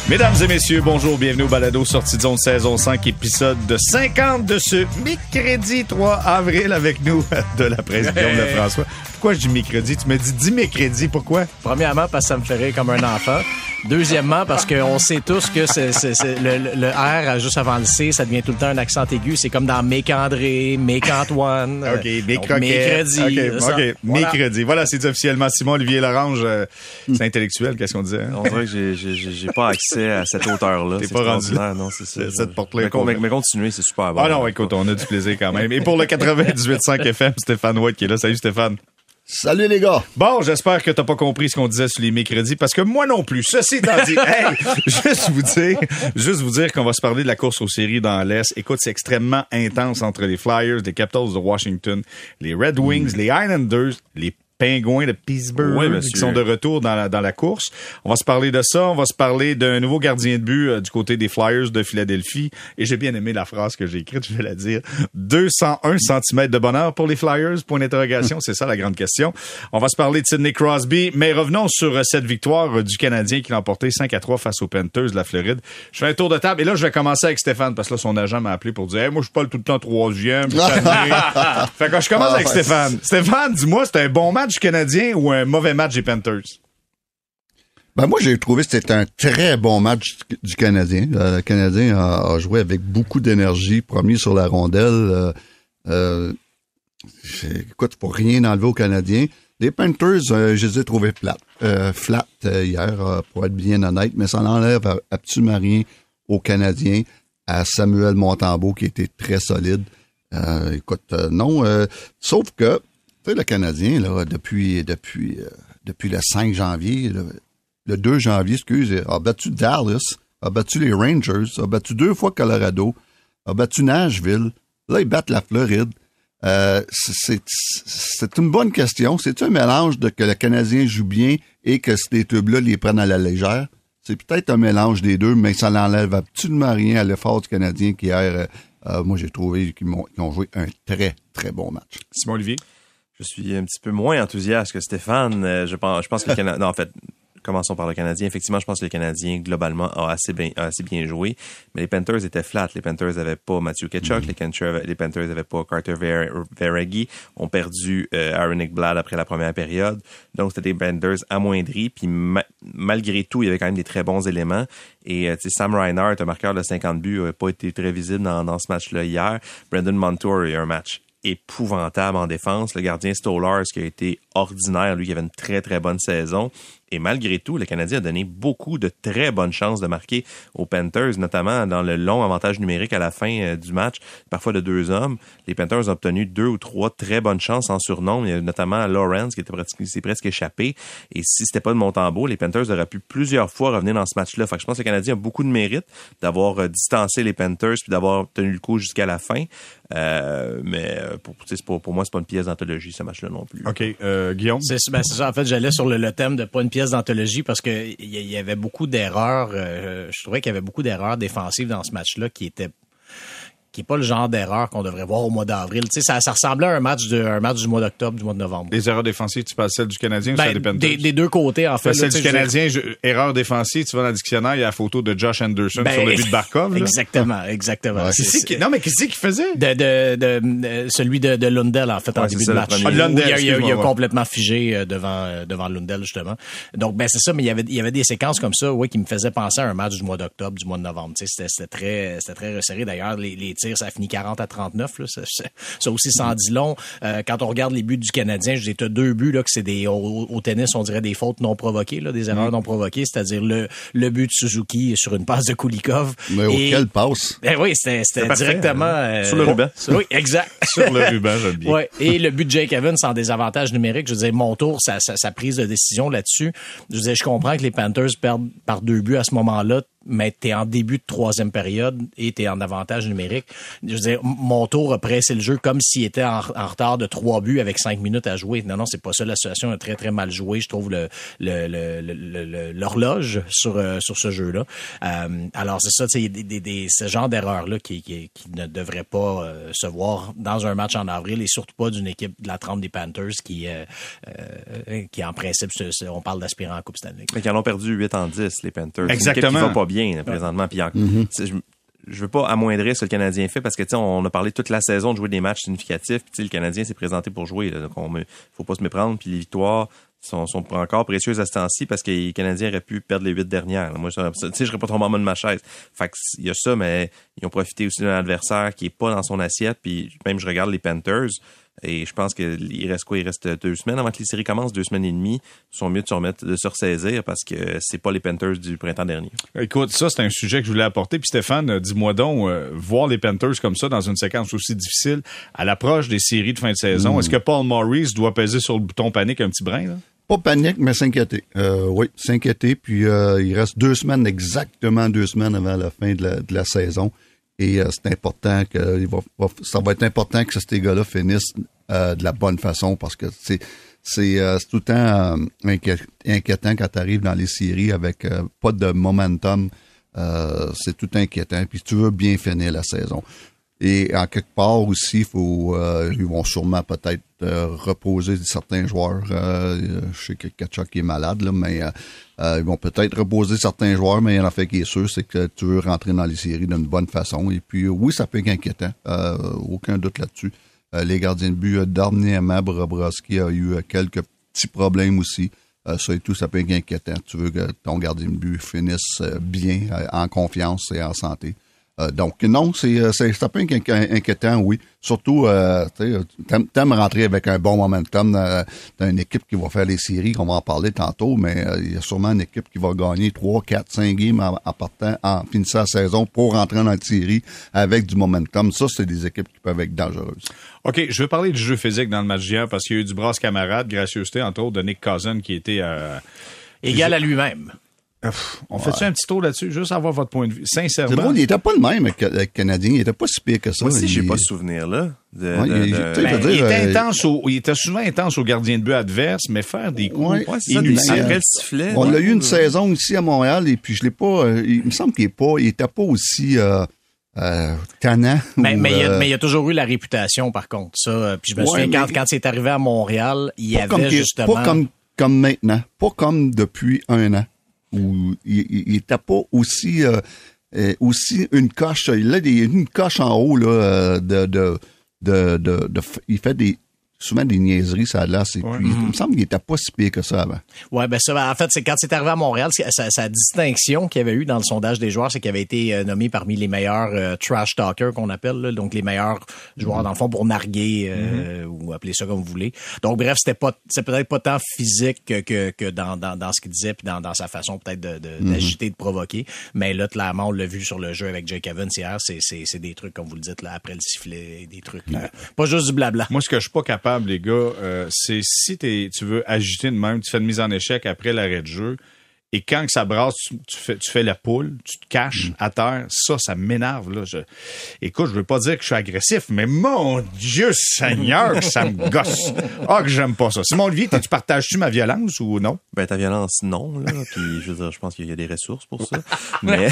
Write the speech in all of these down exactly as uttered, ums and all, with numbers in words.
Mesdames et messieurs, bonjour, bienvenue au balado Sortie de zone saison cinq, épisode de cinquante de ce mercredi trois avril avec nous de la presse Guillaume Lefrançois. Pourquoi je dis mercredi? Tu me dis dis mercredi, pourquoi? Premièrement, parce que ça me fait rire comme un enfant. Deuxièmement, parce qu'on sait tous que c'est, c'est, c'est le, le R, juste avant le C, ça devient tout le temps un accent aigu. C'est comme dans Méc-André, Méc-Antoine. OK, Méc-Croquet. Mercredi. OK, ça, okay. Voilà. Mercredi. Voilà, c'est dit officiellement. Simon-Olivier Lorange, euh, c'est intellectuel, qu'est-ce qu'on disait? Hein? On dirait que j'ai, j'ai, j'ai pas accès à cette hauteur-là. T'es c'est pas rendu là. Non, c'est ça. Cette porte-là. Mais, mais, mais continuez, c'est super bon. Ah non, écoute, on a du plaisir quand même. Et pour le quatre-vingt-dix-huit cinq F M, Stéphane White qui est là. Salut Stéphane. Salut les gars! Bon, j'espère que t'as pas compris ce qu'on disait sur les mercredis, parce que moi non plus. Ceci étant dit, hey, juste vous dire, juste vous dire qu'on va se parler de la course aux séries dans l'Est. Écoute, c'est extrêmement intense entre les Flyers, les Capitals de Washington, les Red Wings, mm. les Islanders, les Pingouins de Pittsburgh oui, qui sont de retour dans la, dans la course. On va se parler de ça. On va se parler d'un nouveau gardien de but euh, du côté des Flyers de Philadelphie. Et j'ai bien aimé la phrase que j'ai écrite, je vais la dire. deux cent un centimètres de bonheur pour les Flyers, point d'interrogation. C'est ça la grande question. On va se parler de Sidney Crosby. Mais revenons sur euh, cette victoire euh, du Canadien qui l'a emporté cinq à trois face aux Panthers de la Floride. Je fais un tour de table. Et là, je vais commencer avec Stéphane parce que là, son agent m'a appelé pour dire hey, « moi, je suis pas tout le temps troisième. » Fait que je commence avec Stéphane. Stéphane, dis-moi, c'était un bon match du Canadien ou un mauvais match des Panthers? Ben moi, j'ai trouvé que c'était un très bon match du Canadien. Le Canadien a, a joué avec beaucoup d'énergie, promis sur la rondelle. Euh, euh, écoute, pour rien enlever aux Canadiens. Les Panthers, euh, je les ai trouvés plates, euh, flat euh, hier, euh, pour être bien honnête, mais ça n'enlève absolument rien aux Canadiens, à Samuel Montembeault qui était très solide. Euh, écoute, euh, non, euh, sauf que le Canadien, là, depuis depuis euh, depuis le cinq janvier, le, le deux janvier, excuse, a battu Dallas, a battu les Rangers, a battu deux fois Colorado, a battu Nashville. Là, ils battent la Floride. Euh, c'est, c'est une bonne question. C'est-tu un mélange de que le Canadien joue bien et que ces clubs-là les prennent à la légère? C'est peut-être un mélange des deux, mais ça n'enlève absolument rien à l'effort du Canadien qui hier, euh, euh, moi, j'ai trouvé qu'ils, m'ont, qu'ils ont joué un très, très bon match. Simon-Olivier? Je suis un petit peu moins enthousiaste que Stéphane. Euh, je pense, je pense que le Canadien, non, en fait, commençons par le Canadien. Effectivement, je pense que le Canadien, globalement, a assez bien, a assez bien joué. Mais les Panthers étaient flats. Les Panthers avaient pas Matthew Tkachuk. Mm. Les, Panthers, les Panthers avaient pas Carter Verhaeghe. Ont perdu euh, Aaron Ekblad après la première période. Donc, c'était des Panthers amoindris. Puis, ma- malgré tout, il y avait quand même des très bons éléments. Et, euh, tu sais, Sam Reinhart, un marqueur de cinquante buts, n'a pas été très visible dans, dans ce match-là hier. Brandon Montour a eu un match épouvantable en défense. Le gardien Stolarz qui a été ordinaire, lui qui avait une très très bonne saison. Et malgré tout, le Canadien a donné beaucoup de très bonnes chances de marquer aux Panthers, notamment dans le long avantage numérique à la fin euh, du match, parfois de deux hommes. Les Panthers ont obtenu deux ou trois très bonnes chances en surnombre. Il y a notamment Lawrence qui était presque, qui s'est presque échappé. Et si c'était pas de Montembeault, les Panthers auraient pu plusieurs fois revenir dans ce match-là. Fait que je pense que le Canadien a beaucoup de mérite d'avoir euh, distancé les Panthers puis d'avoir tenu le coup jusqu'à la fin. Euh, mais pour, c'est pas, pour moi, c'est pas une pièce d'anthologie, ce match-là non plus. OK. Euh, Guillaume? C'est, ben, c'est ça. En fait, j'allais sur le, le thème de pas une pièce d'anthologie parce que il y, y avait beaucoup d'erreurs. Euh, je trouvais qu'il y avait beaucoup d'erreurs défensives dans ce match-là qui étaient qui est pas le genre d'erreur qu'on devrait voir au mois d'avril. Tu sais, ça, ça ressemblait à un match, de, un match du mois d'octobre, du mois de novembre. Les erreurs défensives, tu parles celle du Canadien ou ben, celle des Panthers? Des, des deux côtés, en fait. Ben, là, celle du Canadien, je, erreur défensive, tu vas dans le dictionnaire, il y a la photo de Josh Anderson ben, sur le but de Barkov. Là. Exactement, exactement. Ouais. C'est, c'est, qui, non, mais qu'est-ce qu'il faisait? De, de, de, de, celui de, de Lundell, en fait, ouais, en début de match. Ah, Lundell, il, il, il, il a ouais. complètement figé devant, devant Lundell, justement. Donc, ben, c'est ça, mais il y avait, il y avait des séquences comme ça, ouais, qui me faisaient penser à un match du mois d'octobre, du mois de novembre. Tu sais, c'était, c'était très, c'était très resserré. D'ailleurs, les, les tirs, ça a fini quarante à trente-neuf, là. Ça, ça aussi, ça en dit long. Euh, quand on regarde les buts du Canadien, je dis, t'as deux buts, là, que c'est des, au, au tennis, on dirait des fautes non provoquées, là, des erreurs mmh. non provoquées, c'est-à-dire le, le but de Suzuki sur une passe de Kulikov. Mais et, auquel passe? Ben oui, c'était, c'était directement, euh, sur le ruban. Oui, exact. Sur le ruban, j'aime bien. Ouais. Et le but de Jake Evans en désavantage numérique, je veux dire, Montour, sa, sa, sa prise de décision là-dessus. Je veux dire, je comprends que les Panthers perdent par deux buts à ce moment-là, mais t'es en début de troisième période et t'es en avantage numérique. Je veux dire, Montour a pressé le jeu comme s'il était en, en retard de trois buts avec cinq minutes à jouer. Non, non, c'est pas ça. La situation est très, très mal jouée. Je trouve le, le, le, le, le l'horloge sur, euh, sur ce jeu-là. Euh, alors, c'est ça, tu sais, des, des, des, ce genre d'erreurs-là qui, qui, qui ne devraient pas euh, se voir dans un match en avril et surtout pas d'une équipe de la trempe des Panthers qui, euh, euh, qui en principe, on parle d'aspirant en Coupe Stanley. Mais qui en ont perdu huit en dix, les Panthers. Exactement. Une équipe qui va pas bien. bien là, présentement. Puis en, Mm-hmm. je, je veux pas amoindrir ce que le Canadien fait parce que tu sais, on a parlé toute la saison de jouer des matchs significatifs. Puis tu sais, le Canadien s'est présenté pour jouer. Là, donc on me, faut pas se méprendre. Puis les victoires sont, sont encore précieuses à ce temps-ci parce que les Canadiens auraient pu perdre les huit dernières. Là. Moi, tu sais, je serais pas trop en bas de ma chaise. Fait que il y a ça, mais ils ont profité aussi d'un adversaire qui est pas dans son assiette. Puis même je regarde les Panthers. Et je pense qu'il reste quoi? Il reste deux semaines avant que les séries commencent, deux semaines et demie. Ils sont mieux de se remettre, de se ressaisir parce que c'est pas les Panthers du printemps dernier. Écoute, ça, c'est un sujet que je voulais apporter. Puis Stéphane, dis-moi donc, euh, voir les Panthers comme ça dans une séquence aussi difficile à l'approche des séries de fin de saison, mmh. est-ce que Paul Maurice doit peser sur le bouton panique un petit brin, là? Pas panique, mais s'inquiéter. Euh, oui, s'inquiéter. Puis euh, il reste deux semaines, exactement deux semaines avant la fin de la, de la saison. Et euh, c'est important que il va, va, ça va être important que ces gars-là finissent euh, de la bonne façon parce que c'est c'est, euh, c'est tout le temps euh, inquiétant quand tu arrives dans les séries avec euh, pas de momentum. Euh, c'est tout inquiétant. Puis tu veux bien finir la saison. Et en quelque part aussi, faut euh, ils vont sûrement peut-être euh, reposer certains joueurs. Euh, je sais que Tkachuk est malade, là, mais euh, euh, ils vont peut-être reposer certains joueurs, mais il y en a fait qui est sûr, c'est que tu veux rentrer dans les séries d'une bonne façon. Et puis oui, ça peut être inquiétant. Euh, aucun doute là-dessus. Euh, les gardiens de but, euh, dernièrement, Bobrovsky a eu euh, quelques petits problèmes aussi. Euh, ça et tout, ça peut être inquiétant. Tu veux que ton gardien de but finisse euh, bien, euh, en confiance et en santé. Euh, donc, non, c'est, c'est, ça peut être inquiétant, oui. Surtout, euh, tu sais, t'aimes rentrer avec un bon momentum dans, dans une équipe qui va faire les séries, qu'on va en parler tantôt, mais euh, il y a sûrement une équipe qui va gagner trois, quatre, cinq games en, en partant, en finissant la saison pour rentrer dans la série avec du momentum. Ça, c'est des équipes qui peuvent être dangereuses. OK, je veux parler du jeu physique dans le match d'hier parce qu'il y a eu du brasse camarade, gracieuseté, entre autres, de Nick Cousin qui était... Euh, égal à lui-même. Pff, on fait-tu un petit tour là-dessus, juste avoir votre point de vue? Sincèrement. C'est drôle, il était pas le même avec le Canadien, il était pas si pire que ça. Moi aussi, il... j'ai pas ce souvenir-là. De, ouais, de, il, de... Ben, dire, il, était euh... intense au, il était souvent intense au gardien de but adverse, mais faire des coups ouais, ouais, c'est ça, des, après le sifflet. On ouais. a eu une saison ici à Montréal et puis je l'ai pas. Euh, il me semble qu'il est pas, il était pas aussi euh, euh, tannant. Mais, ou, mais, il y a, euh... mais il y a toujours eu la réputation, par contre. Ça. Puis je me ouais, souviens mais... quand, quand c'est arrivé à Montréal, il y avait justement. Pas comme comme maintenant, pas comme depuis un an. Où il, il, il était pas aussi euh, euh, aussi une coche. Il a des, une coche en haut là de de de, de, de il fait des souvent des niaiseries, ça a l'air. Et ouais. puis, il me semble qu'il était pas si pire que ça avant. Ouais, ben ça, en fait, c'est quand c'est arrivé à Montréal, sa, sa distinction qu'il y avait eu dans le sondage des joueurs, c'est qu'il avait été euh, nommé parmi les meilleurs euh, trash talkers qu'on appelle, là, donc les meilleurs joueurs mm-hmm. dans le fond pour narguer euh, mm-hmm. ou appeler ça comme vous voulez. Donc bref, c'était pas, c'est peut-être pas tant physique que que, que dans, dans dans ce qu'il disait puis dans dans sa façon peut-être de, de mm-hmm. d'agiter, de provoquer. Mais là, clairement, on l'a vu sur le jeu avec Jake Evans hier, c'est c'est c'est des trucs comme vous le dites là après le sifflet, des trucs, là, pas juste du blabla. Moi, ce que je suis pas capable les gars, euh, c'est si t'es, tu veux agiter de même, tu fais une mise en échec après l'arrêt de jeu, et quand que ça brasse, tu, tu, fais, tu fais la poule, tu te caches mm. à terre, ça, ça m'énerve. Là. Je, écoute, je veux pas dire que je suis agressif, mais mon Dieu Seigneur, que ça me gosse. Ah, que j'aime pas ça. Simon Olivier, tu partages-tu ma violence ou non? Ben, ta violence, non. Là. Puis, je veux dire, je pense qu'il y a des ressources pour ça. Mais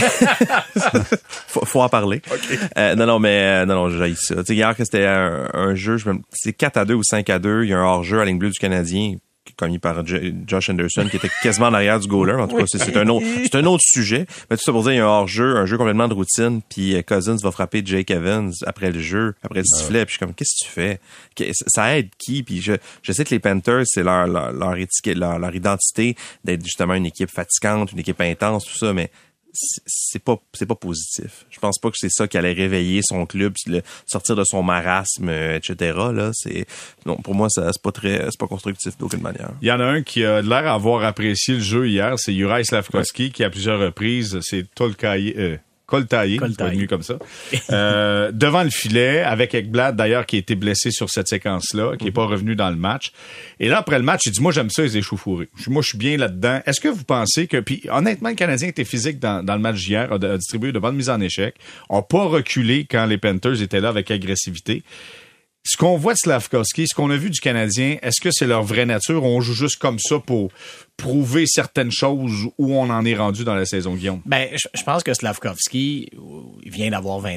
faut, faut en parler. Okay. Euh, non, non, mais euh, non, non, j'haïs ça. Tu sais, hier, que c'était un, un jeu, je me, c'est quatre à deux ou cinq à deux, il y a un hors-jeu à la ligne bleue du Canadien, commis par Josh Anderson, qui était quasiment en arrière du goaler. En tout cas, c'est, c'est un autre, c'est un autre sujet. Mais tout ça pour dire, il y a un hors-jeu, un jeu complètement de routine, puis Cousins va frapper Jake Evans après le jeu, après le sifflet, puis je suis comme, qu'est-ce que tu fais? Ça aide qui? Puis je, je sais que les Panthers, c'est leur, leur, leur étiquette, leur, leur identité d'être justement une équipe fatigante, une équipe intense, tout ça, mais c'est pas c'est pas positif. Je pense pas que c'est ça qui allait réveiller son club, le, sortir de son marasme, et cetera. Là, c'est non pour moi ça c'est pas très c'est pas constructif d'aucune manière. Il y en a un qui a l'air d'avoir apprécié le jeu hier, c'est Juraj Slafkovský ouais. qui à plusieurs reprises c'est Tolkaï euh, Coltaillé, c'est pas venu comme ça. Euh, devant le filet, avec Ekblad, d'ailleurs, qui a été blessé sur cette séquence-là, qui est pas revenu dans le match. Et là, après le match, il dit, moi, j'aime ça, les échauffourés. Moi, je suis bien là-dedans. Est-ce que vous pensez que, puis honnêtement, le Canadien était physique dans, dans le match d'hier, a, a distribué de bonnes mises en échec, a pas reculé quand les Panthers étaient là avec agressivité. Ce qu'on voit de Slafkovský, ce qu'on a vu du Canadien, est-ce que c'est leur vraie nature? On joue juste comme ça pour prouver certaines choses où on en est rendu dans la saison, Guillaume? Ben, je, je pense que Slafkovský, il vient d'avoir vingt ans.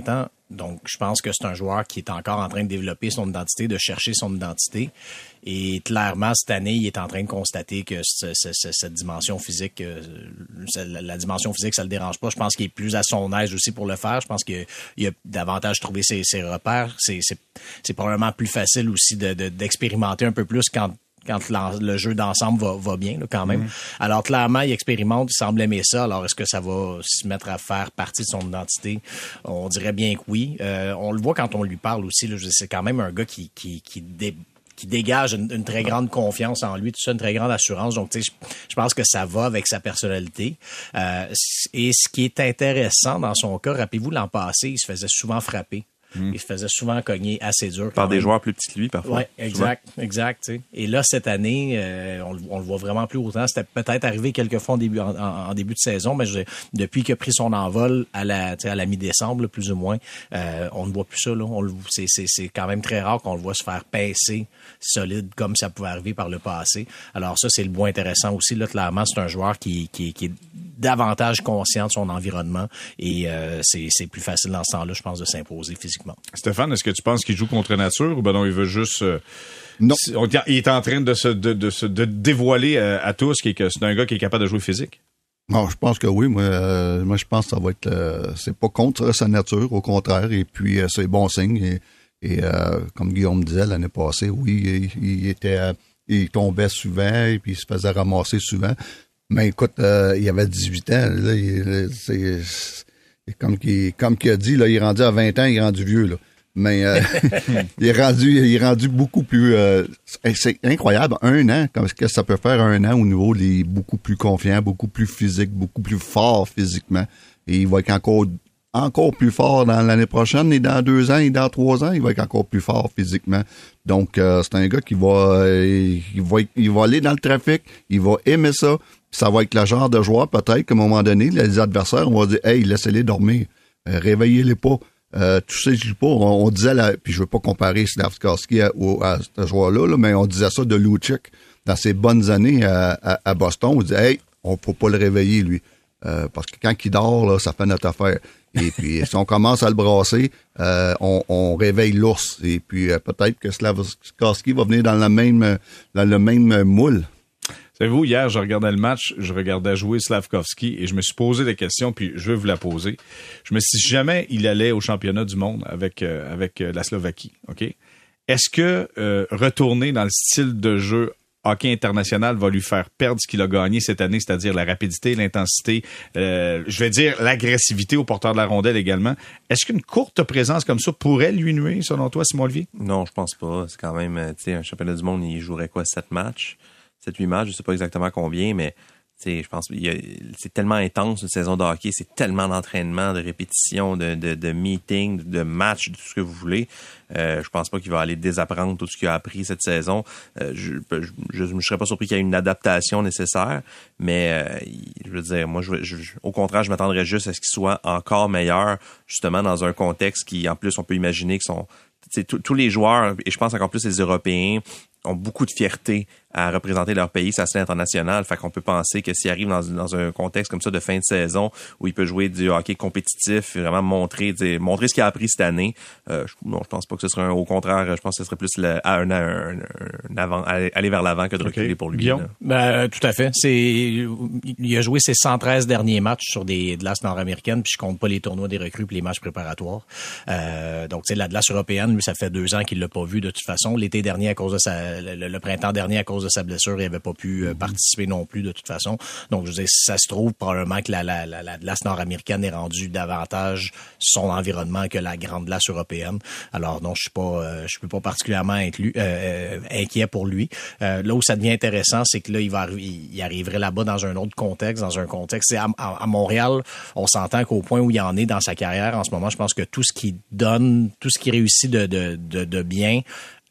Donc, je pense que c'est un joueur qui est encore en train de développer son identité, de chercher son identité. Et clairement, cette année, il est en train de constater que ce, ce, ce, cette dimension physique, euh, la, la dimension physique, ça le dérange pas. Je pense qu'il est plus à son aise aussi pour le faire. Je pense qu'il il a davantage trouvé ses, ses repères. C'est, c'est, c'est probablement plus facile aussi de, de, d'expérimenter un peu plus quand quand le jeu d'ensemble va, va bien, là, quand même. Mmh. Alors, clairement, il expérimente, il semble aimer ça. Alors, est-ce que ça va se mettre à faire partie de son identité? On dirait bien que oui. Euh, on le voit quand on lui parle aussi. Là, c'est quand même un gars qui, qui, qui, dé, qui dégage une, une très grande confiance en lui, tout ça, une très grande assurance. Donc, tu sais, je, je pense que ça va avec sa personnalité. Euh, et ce qui est intéressant dans son cas, rappelez-vous, l'an passé, il se faisait souvent frapper. Mmh. Il se faisait souvent cogner assez dur. Par des même. joueurs plus petits que lui, parfois. Oui, exact, souvent. exact. Tu sais. Et là, cette année, euh, on, on le voit vraiment plus autant. C'était peut-être arrivé quelques fois en début, en, en, en début de saison, mais je, depuis qu'il a pris son envol à la, à la mi-décembre, là, plus ou moins, euh, on ne voit plus ça. Là. On le, c'est, c'est, c'est quand même très rare qu'on le voit se faire pincer solide comme ça pouvait arriver par le passé. Alors ça, c'est le bout intéressant aussi. Là, clairement, c'est un joueur qui, qui, qui est davantage conscient de son environnement et euh, c'est, c'est plus facile dans ce temps-là, je pense, de s'imposer physiquement. Stéphane, est-ce que tu penses qu'il joue contre nature ou ben non, il veut juste... Euh, non. Il est en train de se de, de, de, de dévoiler à, à tous qu'il, que c'est un gars qui est capable de jouer physique? Non, je pense que oui. Moi, euh, moi je pense que ça va être... Euh, c'est pas contre sa nature, au contraire. Et puis, euh, c'est bon signe. Et, et euh, comme Guillaume disait l'année passée, oui, il, il était... Euh, il tombait souvent et puis il se faisait ramasser souvent. Mais écoute, euh, il avait dix-huit ans. Là, il, c'est, c'est comme qu'il comme qu'il a dit, là, il est rendu à vingt ans, il est rendu vieux. Là. Mais euh, il est rendu il est rendu beaucoup plus... Euh, c'est incroyable. Un an, qu'est-ce que ça peut faire un an au niveau des beaucoup plus confiant, beaucoup plus physique, beaucoup plus fort physiquement. Et il va être encore, encore plus fort dans l'année prochaine et dans deux ans et dans trois ans, il va être encore plus fort physiquement. Donc, euh, c'est un gars qui va, euh, il va il va aller dans le trafic, il va aimer ça. Ça va être le genre de joueur, peut-être, qu'à un moment donné, les adversaires vont dire « Hey, laissez-les dormir. Euh, réveillez-les pas. Euh, » Tu sais, je dis pas, on, on disait, la, puis je veux pas comparer Slafkovský à, à ce joueur-là, là, mais on disait ça de Lucic dans ses bonnes années à, à, à Boston. On disait « Hey, on peut pas le réveiller, lui. Euh, parce que quand il dort, là, ça fait notre affaire. » Et puis, si on commence à le brasser, euh, on, on réveille l'ours. Et puis, euh, peut-être que Slafkovský va venir dans le même, dans le même moule. Savez-vous, hier, je regardais le match, je regardais jouer Slafkovský et je me suis posé des questions, puis je vais vous la poser. Je me suis dit, si jamais il allait au championnat du monde avec euh, avec euh, la Slovaquie, OK? Est-ce que euh, retourner dans le style de jeu hockey international va lui faire perdre ce qu'il a gagné cette année, c'est-à-dire la rapidité, l'intensité, euh, je vais dire l'agressivité au porteur de la rondelle également. Est-ce qu'une courte présence comme ça pourrait lui nuire, selon toi, Simon Olivier? Non, je pense pas. C'est quand même, tu sais, un championnat du monde, il jouerait quoi, sept matchs? sept huit matchs, je sais pas exactement combien, mais je pense qu'il y a, c'est tellement intense une saison de hockey, c'est tellement d'entraînement, de répétition, de, de, de meetings, de matchs, de tout ce que vous voulez. Euh, je pense pas qu'il va aller désapprendre tout ce qu'il a appris cette saison. Euh, je, je, je, je serais pas surpris qu'il y ait une adaptation nécessaire, mais euh, je veux dire, moi, je, je, au contraire, je m'attendrais juste à ce qu'il soit encore meilleur, justement dans un contexte qui, en plus, on peut imaginer que sont tous les joueurs, et je pense encore plus les Européens, ont beaucoup de fierté à représenter leur pays sur la scène internationale. Fait qu'on peut penser que s'il arrive dans, dans un contexte comme ça de fin de saison où il peut jouer du hockey compétitif, vraiment montrer, dire, montrer ce qu'il a appris cette année, euh, je, non, je pense pas que ce serait un, au contraire, je pense que ce serait plus le, un, un, un, un avant, aller vers l'avant que de reculer okay. pour lui. Ben, tout à fait. C'est, il a joué ses cent treize derniers matchs sur des glaces nord-américaines, puis je compte pas les tournois des recrues puis les matchs préparatoires. Euh, donc, tu sais, la glace européenne, lui, ça fait deux ans qu'il l'a pas vu de toute façon. L'été dernier, à cause de sa, le, le printemps dernier, à cause de sa blessure, il avait pas pu euh, participer non plus de toute façon. Donc, je veux dire, ça se trouve probablement que la, la, la, la glace nord-américaine est rendue davantage son environnement que la grande glace européenne. Alors, non, je suis pas, euh, je suis pas particulièrement inclus, euh, inquiet pour lui. Euh, là où ça devient intéressant, c'est que là, il va, il, il arriverait là-bas dans un autre contexte, dans un contexte. À, à, à Montréal, on s'entend qu'au point où il en est dans sa carrière en ce moment, je pense que tout ce qu'il donne, tout ce qu'il réussit de, de, de, de bien,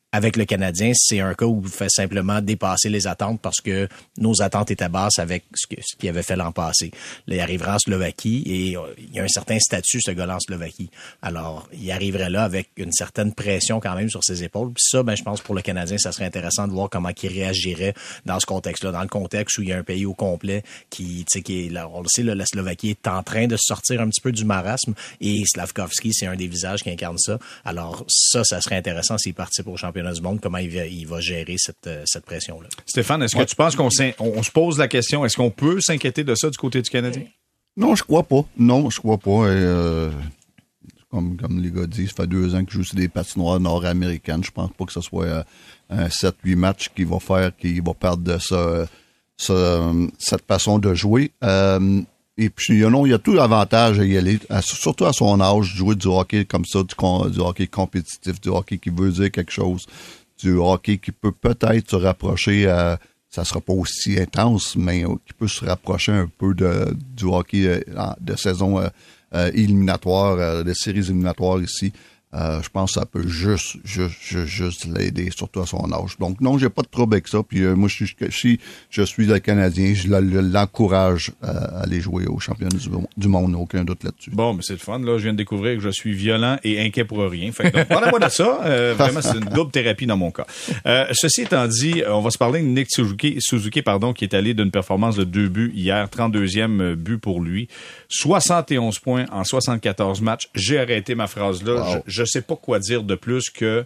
avec le Canadien, c'est un cas où il fait simplement dépasser les attentes parce que nos attentes étaient basses avec ce, que, ce qu'il avait fait l'an passé. Là, il arrivera en Slovaquie et euh, il y a un certain statut, ce gars-là, en Slovaquie. Alors, il arriverait là avec une certaine pression quand même sur ses épaules. Puis ça, ben, je pense pour le Canadien, ça serait intéressant de voir comment il réagirait dans ce contexte-là, dans le contexte où il y a un pays au complet qui, tu sais, qui est, là, on le sait, là, la Slovaquie est en train de sortir un petit peu du marasme et Slafkovský, c'est un des visages qui incarne ça. Alors, ça, ça serait intéressant s'il participe au championnat du monde, comment il va, il va gérer cette, cette pression-là. Stéphane, est-ce que tu penses qu'on on, on se pose la question, est-ce qu'on peut s'inquiéter de ça du côté du Canadien? Non, je crois pas. Non, je crois pas. Et, euh, comme, comme les gars disent, ça fait deux ans que je joue sur des patinoires nord-américaines. Je pense pas que ce soit euh, un sept huit matchs qui va faire, qui va perdre de ça, ça, cette façon de jouer. Euh, Et puis, you know, il y a tout l'avantage à y aller, à, surtout à son âge, jouer du hockey comme ça, du, du hockey compétitif, du hockey qui veut dire quelque chose, du hockey qui peut peut-être se rapprocher à, ça sera pas aussi intense, mais qui peut se rapprocher un peu de, du hockey de saison euh, euh, éliminatoire, euh, de séries éliminatoires ici. Euh, je pense que ça peut juste, juste, juste, juste l'aider, surtout à son âge. Donc, non, j'ai pas de trouble avec ça. Puis euh, moi, je suis, si je suis le Canadien, je l'encourage à aller jouer au championnat du, du monde, aucun doute là-dessus. Bon, mais c'est le fun. Là, je viens de découvrir que je suis violent et inquiet pour rien. Fait que, donc, parlez-moi de ça. Euh, vraiment, c'est une double thérapie dans mon cas. Euh, ceci étant dit, on va se parler de Nick Suzuki, Suzuki pardon, qui est allé d'une performance de deux buts hier, trente-deuxième but pour lui, soixante et onze points en soixante-quatorze matchs. J'ai arrêté ma phrase là. Wow. Je, je sais pas quoi dire de plus que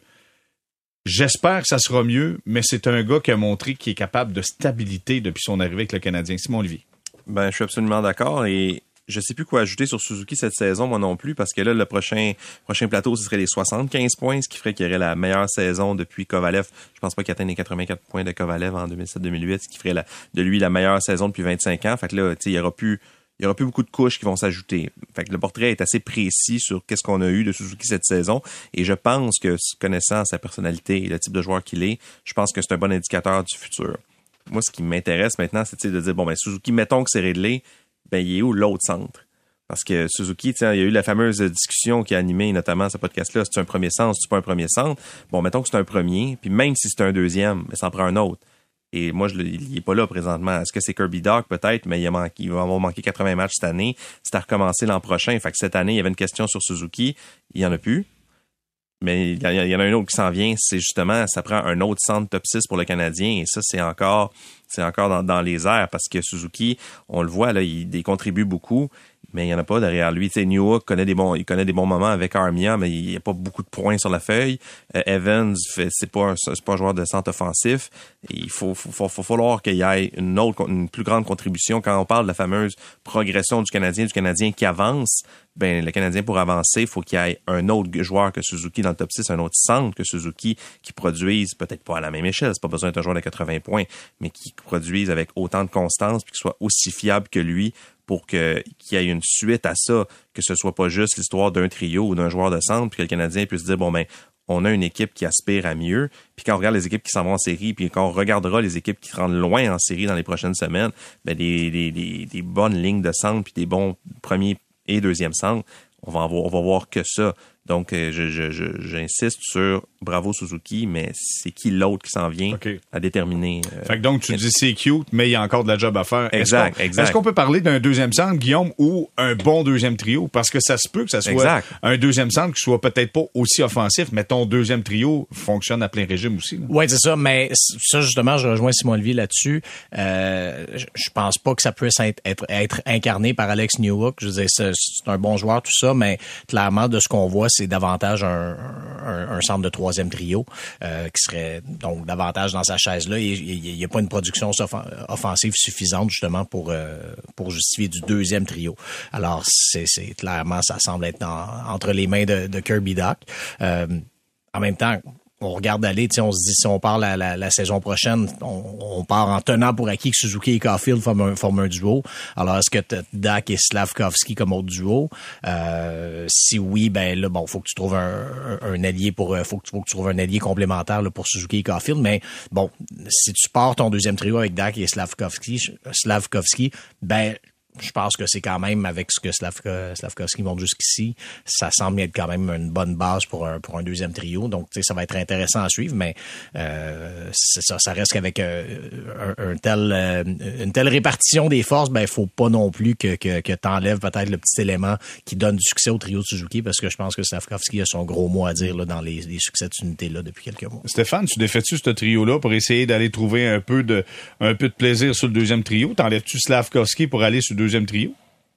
j'espère que ça sera mieux, mais c'est un gars qui a montré qu'il est capable de stabilité depuis son arrivée avec le Canadien. Simon Olivier. Ben, je suis absolument d'accord et je sais plus quoi ajouter sur Suzuki cette saison, moi non plus, parce que là, le prochain prochain plateau, ce serait les soixante-quinze points, ce qui ferait qu'il y aurait la meilleure saison depuis Kovalev. Je pense pas qu'il atteigne les quatre-vingt-quatre points de Kovalev en deux mille sept deux mille huit, ce qui ferait la, de lui la meilleure saison depuis vingt-cinq ans. Fait que là, tu sais, il y aura plus Il y aura plus beaucoup de couches qui vont s'ajouter. Fait que le portrait est assez précis sur qu'est-ce qu'on a eu de Suzuki cette saison. Et je pense que, connaissant sa personnalité et le type de joueur qu'il est, je pense que c'est un bon indicateur du futur. Moi, ce qui m'intéresse maintenant, c'est de dire, bon, ben, Suzuki, mettons que c'est réglé, ben, il est où l'autre centre? Parce que Suzuki, il y a eu la fameuse discussion qui a animé notamment ce podcast-là. C'est un premier centre, c'est pas un premier centre. Bon, mettons que c'est un premier, puis même si c'est un deuxième, ben, ça en prend un autre. Et moi, je, il n'est pas là présentement. Est-ce que c'est Kirby Dach? Peut-être, mais il, a manqué, il va avoir manqué quatre-vingts matchs cette année. C'est à recommencer l'an prochain. Fait que cette année, il y avait une question sur Suzuki. Il n'y en a plus. Mais il y, a, il y en a un autre qui s'en vient. C'est justement, ça prend un autre centre top six pour le Canadien. Et ça, c'est encore, c'est encore dans, dans les airs parce que Suzuki, on le voit, là, il, il contribue beaucoup. Mais il n'y en a pas derrière lui. Tu sais, Newhook connaît des bons, il connaît des bons moments avec Armia, mais il n'y a pas beaucoup de points sur la feuille. Euh, Evans, fait, c'est pas un, c'est pas un joueur de centre offensif. Il faut, faut, faut, faut falloir qu'il y ait une autre, une plus grande contribution. Quand on parle de la fameuse progression du Canadien, du Canadien qui avance, ben, le Canadien pour avancer, il faut qu'il y ait un autre joueur que Suzuki dans le top six, un autre centre que Suzuki qui produise, peut-être pas à la même échelle, c'est pas besoin d'un joueur de quatre-vingts points, mais qui produise avec autant de constance puis qui soit aussi fiable que lui pour que, qu'il y ait une suite à ça, que ce soit pas juste l'histoire d'un trio ou d'un joueur de centre, puis que le Canadien puisse dire, bon, ben, on a une équipe qui aspire à mieux, puis quand on regarde les équipes qui s'en vont en série, puis quand on regardera les équipes qui se rendent loin en série dans les prochaines semaines, ben, des, des, des, des bonnes lignes de centre, puis des bons premiers et deuxième centre, on va avoir, on va voir que ça. Donc, je, je, je, j'insiste sur bravo Suzuki, mais c'est qui l'autre qui s'en vient okay. à déterminer. Euh, fait que donc, tu dis c'est cute, mais il y a encore de la job à faire. Exact, est-ce qu'on, exact. Est-ce qu'on peut parler d'un deuxième centre, Guillaume, ou un bon deuxième trio? Parce que ça se peut que ça soit exact. Un deuxième centre qui soit peut-être pas aussi offensif, mais ton deuxième trio fonctionne à plein régime aussi. Oui, c'est ça, mais ça, justement, je rejoins Simon Olivier là-dessus. Euh, je pense pas que ça puisse être, être, être incarné par Alex Newhook. Je veux dire, c'est, c'est un bon joueur, tout ça, mais clairement, de ce qu'on voit, c'est davantage un Un, un, un centre de troisième trio euh, qui serait donc davantage dans sa chaise-là. Il n'y a pas une production offensive suffisante justement pour euh, pour justifier du deuxième trio. Alors, c'est, c'est clairement, ça semble être dans, entre les mains de, de Kirby Dach. Euh, en même temps, on regarde aller, tu sais, on se dit si on part la, la, la saison prochaine, on, on part en tenant pour acquis que Suzuki et Caulfield forment un, forment un duo. Alors, est-ce que tu as Dach et Slafkovský comme autre duo? Euh, si oui, ben là, bon, faut que tu trouves un, un, un allié pour, faut que, tu, faut que tu trouves un allié complémentaire là, pour Suzuki et Caulfield. Mais bon, si tu pars ton deuxième trio avec Dach et Slafkovský, Slafkovský, ben je pense que c'est quand même, avec ce que Slavka, Slavkovski montre jusqu'ici, ça semble être quand même une bonne base pour un, pour un deuxième trio. Donc, tu sais, ça va être intéressant à suivre, mais euh, c'est ça, ça reste qu'avec euh, un, un tel, euh, une telle répartition des forces, ben, il faut pas non plus que, que, que t'enlèves peut-être le petit élément qui donne du succès au trio de Suzuki, parce que je pense que Slavkovski a son gros mot à dire là, dans les, les succès de cette unité-là depuis quelques mois. Stéphane, tu défais-tu ce trio-là pour essayer d'aller trouver un peu de, un peu de plaisir sur le deuxième trio? T'enlèves-tu Slavkovski pour aller sur le deuxième trio?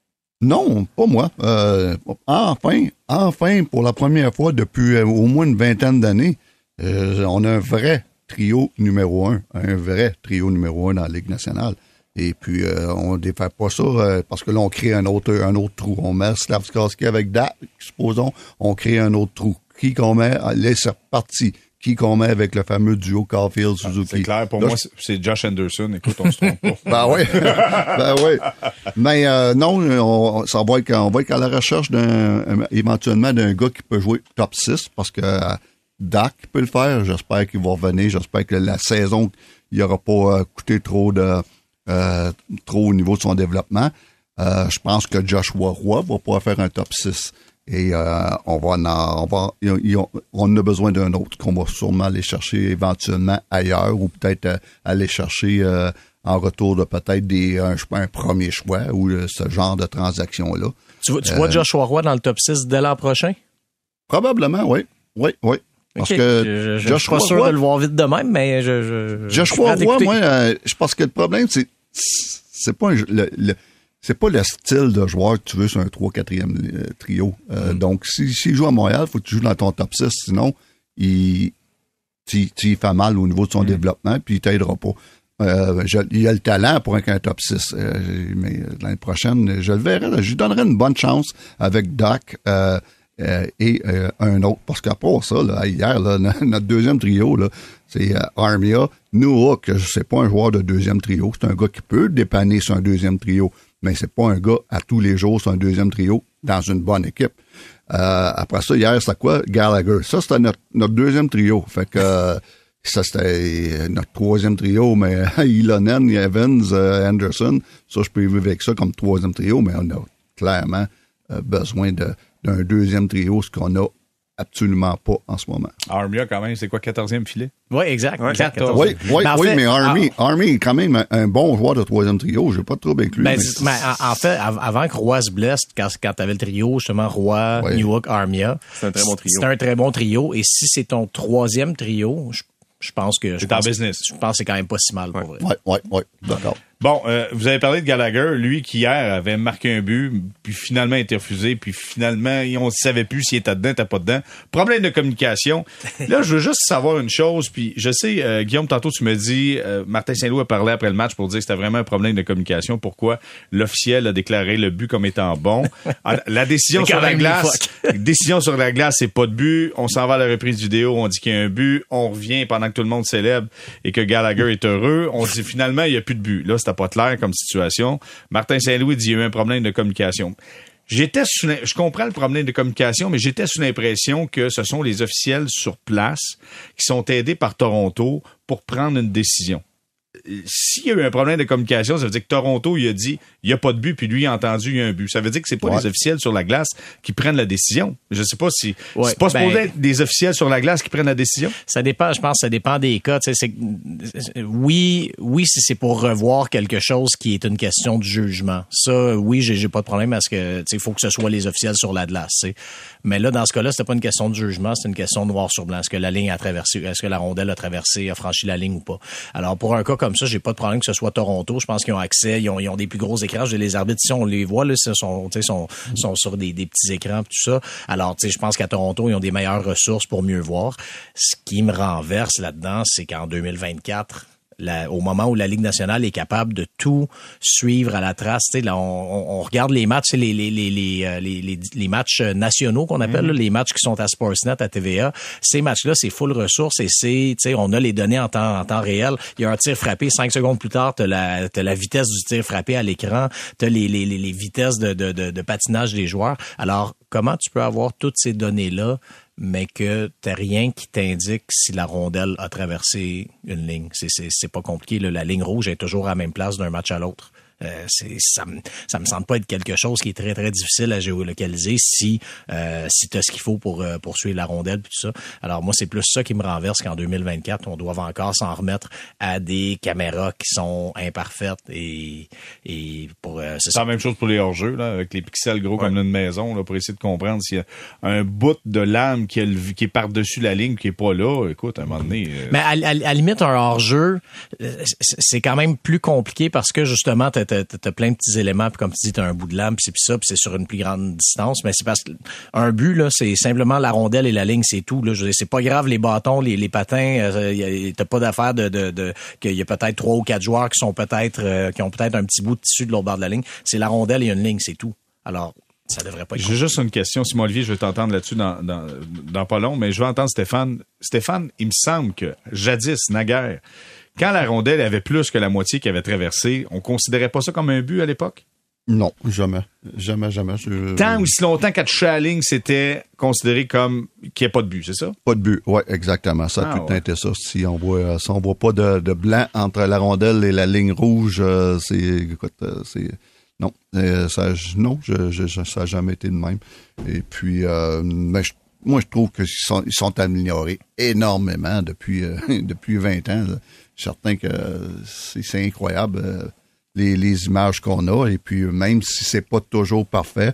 Non, pas moi. Euh, enfin, enfin, pour la première fois depuis euh, au moins une vingtaine d'années, euh, on a un vrai trio numéro un, un vrai trio numéro un dans la Ligue nationale. Et puis, euh, on défait pas ça euh, parce que là, on crée un autre, un autre trou. On met Slavkovski avec Dak, supposons, on crée un autre trou. Qui qu'on met? Là, c'est reparti. Qui qu'on met avec le fameux duo Caulfield-Suzuki. Ah, c'est clair, pour là, moi, c'est Josh Anderson. Écoute, on se trompe pas. Ben oui, ben oui. Mais euh, non, on, ça va être, on va être à la recherche d'un, éventuellement d'un gars qui peut jouer top six, parce que euh, Dak peut le faire. J'espère qu'il va revenir. J'espère que la saison, il n'aura pas euh, coûté trop de euh, trop au niveau de son développement. Euh, je pense que Joshua Roy va pouvoir faire un top six. Et euh, on va en, on va on a besoin d'un autre qu'on va sûrement aller chercher éventuellement ailleurs, ou peut-être euh, aller chercher euh, en retour de peut-être des un, je sais pas, un premier choix ou euh, ce genre de transaction-là. Tu, vois, tu euh, vois Joshua Roy dans le top six dès l'an prochain? Probablement, oui. Oui, oui. Parce okay. que je, je, Joshua je suis pas sûr Roy, de le voir vite de même, mais je... je Joshua Roy, moi, euh, je pense que le problème, c'est c'est pas un, le, le c'est pas le style de joueur que tu veux sur un trois quatrième euh, trio. Euh, mm. Donc, s'il si, si joue à Montréal, il faut que tu joues dans ton top six. Sinon, il, tu, tu y fais mal au niveau de son mm. développement, puis il t'aidera pas. Euh, je, il a le talent pour un top six. Euh, mais l'année prochaine, je le verrai. Je lui donnerai une bonne chance avec Doc euh, euh, et euh, un autre. Parce qu'à part ça, là, hier, là, notre deuxième trio, là, c'est euh, Armia. Noah, que c'est pas un joueur de deuxième trio. C'est un gars qui peut dépanner sur un deuxième trio. Mais c'est pas un gars à tous les jours sur un deuxième trio dans une bonne équipe. Euh, après ça, hier, c'était quoi? Gallagher. Ça, c'était notre, notre deuxième trio. Fait que euh, ça, c'était notre troisième trio, mais Ilonen, Evans, euh, Anderson, ça, je peux vivre avec ça comme troisième trio, mais on a clairement euh, besoin de, d'un deuxième trio, ce qu'on a absolument pas en ce moment. Armia, quand même, c'est quoi, quatorzième filet? Oui, exact. Ouais, exact oui, oui, mais, oui, fait, mais Army, ah, Army est quand même un, un bon joueur de troisième trio. Je n'ai pas de trouble avec lui. Ben, mais mais en, en fait, avant que Roy se blesse, quand, quand tu avais le trio, justement, Roy, ouais. Newhook, Armia, c'est un très bon trio. C'est un très bon trio. Et si c'est ton troisième trio, je, je pense que... C'est en business. Je pense que c'est quand même pas si mal, pour ouais. vrai. Oui, oui, oui. D'accord. Bon, euh, vous avez parlé de Gallagher, lui qui hier avait marqué un but, puis finalement a été refusé, puis finalement on ne savait plus s'il était dedans, t'es pas dedans. Problème de communication. Là, je veux juste savoir une chose, puis je sais, euh, Guillaume, tantôt tu me dis, euh, Martin Saint-Louis a parlé après le match pour dire que c'était vraiment un problème de communication. Pourquoi l'officiel a déclaré le but comme étant bon? La décision sur la glace, décision sur la glace, c'est pas de but. On s'en va à la reprise vidéo, on dit qu'il y a un but, on revient pendant que tout le monde célèbre et que Gallagher est heureux. On dit finalement il y a plus de but. Là, c'était pas clair comme situation. Martin Saint-Louis dit qu'il y a eu un problème de communication. J'étais sous, je comprends le problème de communication, mais j'étais sous l'impression que ce sont les officiels sur place qui sont aidés par Toronto pour prendre une décision. S'il y a eu un problème de communication, ça veut dire que Toronto, il a dit, il n'y a pas de but, puis lui, il a entendu, il y a un but. Ça veut dire que c'est pas ouais. les officiels sur la glace qui prennent la décision. Je sais pas si, ouais, c'est pas ben, supposé être des officiels sur la glace qui prennent la décision? Ça dépend, je pense, ça dépend des cas. Tu sais, c'est, oui, oui, si c'est pour revoir quelque chose qui est une question de jugement. Ça, oui, j'ai, j'ai pas de problème parce que, tu sais, il faut que ce soit les officiels sur la glace, tu sais. Mais là, dans ce cas-là, c'était pas une question de jugement, c'est une question de noir sur blanc. Est-ce que la ligne a traversé, est-ce que la rondelle a traversé, a franchi la ligne ou pas? Alors, pour un cas comme ça, j'ai pas de problème que ce soit Toronto. Je pense qu'ils ont accès, ils ont, ils ont des plus gros écrans. J'ai les arbitres, si on les voit, là, sont, sont, sont sur des, des petits écrans, tout ça. Alors, tu sais, je pense qu'à Toronto, ils ont des meilleures ressources pour mieux voir. Ce qui me renverse là-dedans, c'est qu'en deux mille vingt-quatre, La, au moment où la Ligue nationale est capable de tout suivre à la trace, tu sais, là, on, on regarde les matchs, les les les les les, les, les matchs nationaux qu'on appelle, mm-hmm. là, les matchs qui sont à Sportsnet, à T V A. Ces matchs-là, c'est full ressources et c'est, tu sais, on a les données en temps en temps réel. Il y a un tir frappé, cinq secondes plus tard, t'as la t'as la vitesse du tir frappé à l'écran, t'as les les les, les vitesses de, de de de patinage des joueurs. Alors, comment tu peux avoir toutes ces données-là, mais que t'as rien qui t'indique si la rondelle a traversé une ligne? C'est, c'est, c'est pas compliqué, là. La ligne rouge est toujours à la même place d'un match à l'autre. Euh, c'est, ça, me, ça me semble pas être quelque chose qui est très, très difficile à géolocaliser si, euh, si tu as ce qu'il faut pour euh, poursuivre la rondelle et tout ça. Alors moi, c'est plus ça qui me renverse qu'en deux mille vingt-quatre, on doit encore s'en remettre à des caméras qui sont imparfaites et, et pour... Euh, c'est, c'est la même chose pour les hors-jeux, là, avec les pixels gros ouais. comme une maison, là, pour essayer de comprendre s'il y a un bout de lame qui, a le, qui est par-dessus la ligne qui est pas là. Écoute, à un moment donné... Euh... Mais à, à, à la limite, un hors-jeu, c'est quand même plus compliqué parce que justement, t'as, t'as, t'as plein de petits éléments, puis comme tu dis, t'as un bout de lame, puis c'est puis ça, puis c'est sur une plus grande distance. Mais c'est parce qu'un but, là, c'est simplement la rondelle et la ligne, c'est tout. Là. Je veux dire, c'est pas grave les bâtons, les, les patins, euh, t'as pas d'affaire de, de, de qu'il y a peut-être trois ou quatre joueurs qui sont peut-être euh, qui ont peut-être un petit bout de tissu de l'autre bord de la ligne. C'est la rondelle et une ligne, c'est tout. Alors, ça devrait pas être... J'ai juste une question, Simon Olivier, je vais t'entendre là-dessus dans, dans, dans pas long, mais je vais entendre Stéphane. Stéphane, il me semble que jadis, naguère, quand la rondelle avait plus que la moitié qui avait traversé, on considérait pas ça comme un but à l'époque? Non, jamais. Jamais, jamais. Je... Tant ou si longtemps qu'à toucher la ligne, c'était considéré comme qu'il n'y a pas de but, c'est ça? Pas de but, oui, exactement. Ça ah, a pu ouais. teinter ça. Si on voit, si on voit pas de, de blanc entre la rondelle et la ligne rouge, euh, c'est... Écoute, euh, c'est... Non, euh, ça, non, je, je, je, ça n'a jamais été de même. Et puis, euh, mais je, moi, je trouve qu'ils sont, ils sont améliorés énormément depuis, euh, depuis vingt ans. Là. Je suis certain que c'est, c'est incroyable, euh, les, les images qu'on a. Et puis, même si c'est pas toujours parfait,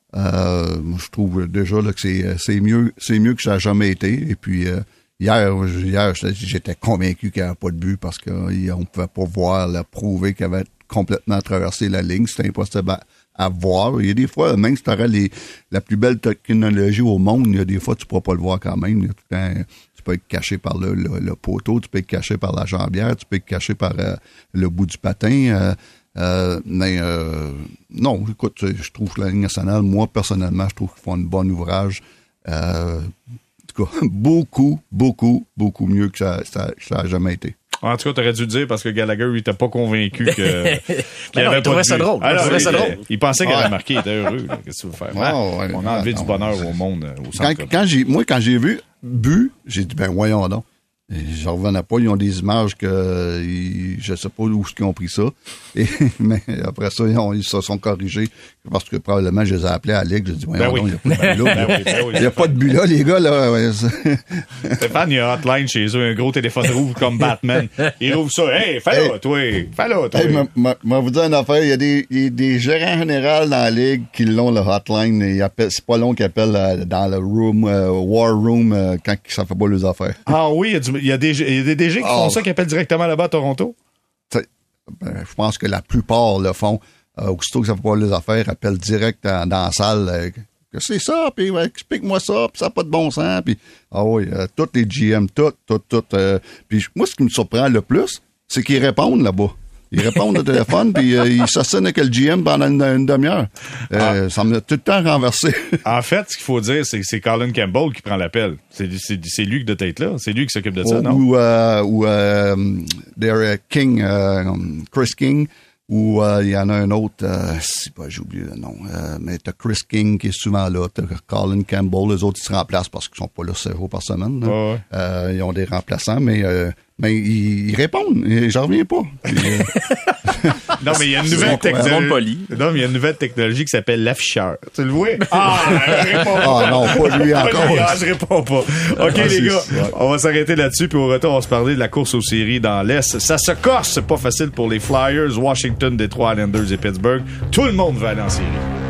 euh, moi, je trouve déjà là, que c'est, c'est, mieux, c'est mieux que ça n'a jamais été. Et puis, euh, hier, hier, j'étais convaincu qu'il n'y avait pas de but parce qu'on ne pouvait pas voir, là, prouver qu'il y avait complètement traversé la ligne. C'était impossible à, à voir. Il y a des fois, même si tu aurais les, la plus belle technologie au monde, il y a des fois, tu ne pourras pas le voir quand même. Il y a tout le temps, tu peux être caché par le, le, le poteau, tu peux être caché par la jambière, tu peux être caché par euh, le bout du patin. Euh, euh, mais euh, non, écoute, je trouve que la Ligue nationale, moi, personnellement, je trouve qu'ils font un bon ouvrage. Euh, en tout cas, beaucoup, beaucoup, beaucoup mieux que ça, ça, ça a jamais été. En tout cas, t'aurais dû le dire parce que Gallagher, lui, était pas convaincu que. Mais non, il trouvait ça drôle. Alors, il trouvait il, ça drôle. Il pensait qu'il avait marqué, il était heureux. Là. Qu'est-ce que tu veux faire? Oh, ouais, on a enlevé non, du bonheur c'est... au monde, au centre. Quand, quand j'ai, moi, quand j'ai vu but, j'ai dit, ben, voyons donc. Je revenais pas, ils ont des images que ils, je sais pas où ils ont pris ça. Et, mais après ça, ils, ont, ils se sont corrigés parce que probablement je les ai appelés à la Ligue. J'ai dit, voyons ben donc, oui. il n'y a pas de but là. Ben oui, ben oui. Il n'y a pas de but là, les gars. Là, ouais. Stéphane, il y a un hotline chez eux, un gros téléphone rouge comme Batman. Il ouvre ça. Hey, fais-le, hey, toi. Fais-le, toi. Hey, moi, vous dire une affaire. Il y a des, il y a des gérants généraux dans la Ligue qui l'ont, le hotline. Ils appellent, c'est pas long qu'ils appellent euh, dans le room, euh, war room, euh, quand ça fait pas les affaires. Ah oui, il y a, du, il y a des, il y a des D G qui font oh. ça, qui appellent directement là-bas à Toronto? Ben, je pense que la plupart le font. Euh, aussitôt que ça fait pas les affaires, appellent direct dans, dans la salle. Euh, que c'est ça, puis ouais, explique-moi ça, puis ça n'a pas de bon sens. Puis, ah oui, euh, tous les G M, tout, tout, tout. Euh, puis moi, ce qui me surprend le plus, c'est qu'ils répondent là-bas. Ils répondent au téléphone, puis euh, ils s'assinent avec le G M pendant une, une demi-heure. Euh, ah. Ça me tout le temps renversé. En fait, ce qu'il faut dire, c'est que c'est Colin Campbell qui prend l'appel. C'est, c'est, c'est lui qui doit être là. C'est lui qui s'occupe de ça, ou, non? Ou, euh, ou euh, Derek King, euh, Chris King, ou il euh, y en a un autre, euh, c'est pas, j'ai oublié le nom, euh, mais t'as Chris King qui est souvent là, t'as Colin Campbell, les autres ils se remplacent parce qu'ils sont pas là sept jours par semaine. Ouais. Euh, ils ont des remplaçants, mais euh, mais ils, ils répondent, et j'en reviens pas. Puis, euh... non, mais il y a une nouvelle technologie. Non, mais il y a une nouvelle technologie qui s'appelle l'afficheur. Tu le vois? Ah, je réponds pas. Ah non, pas lui encore. Ah, je réponds pas. OK, ah, les gars, ouais. On va s'arrêter là-dessus, puis au retour, on va se parler de la course aux séries dans l'Est. Ça se corse, c'est pas facile pour les Flyers, Washington, Detroit Islanders et Pittsburgh. Tout le monde va aller en série.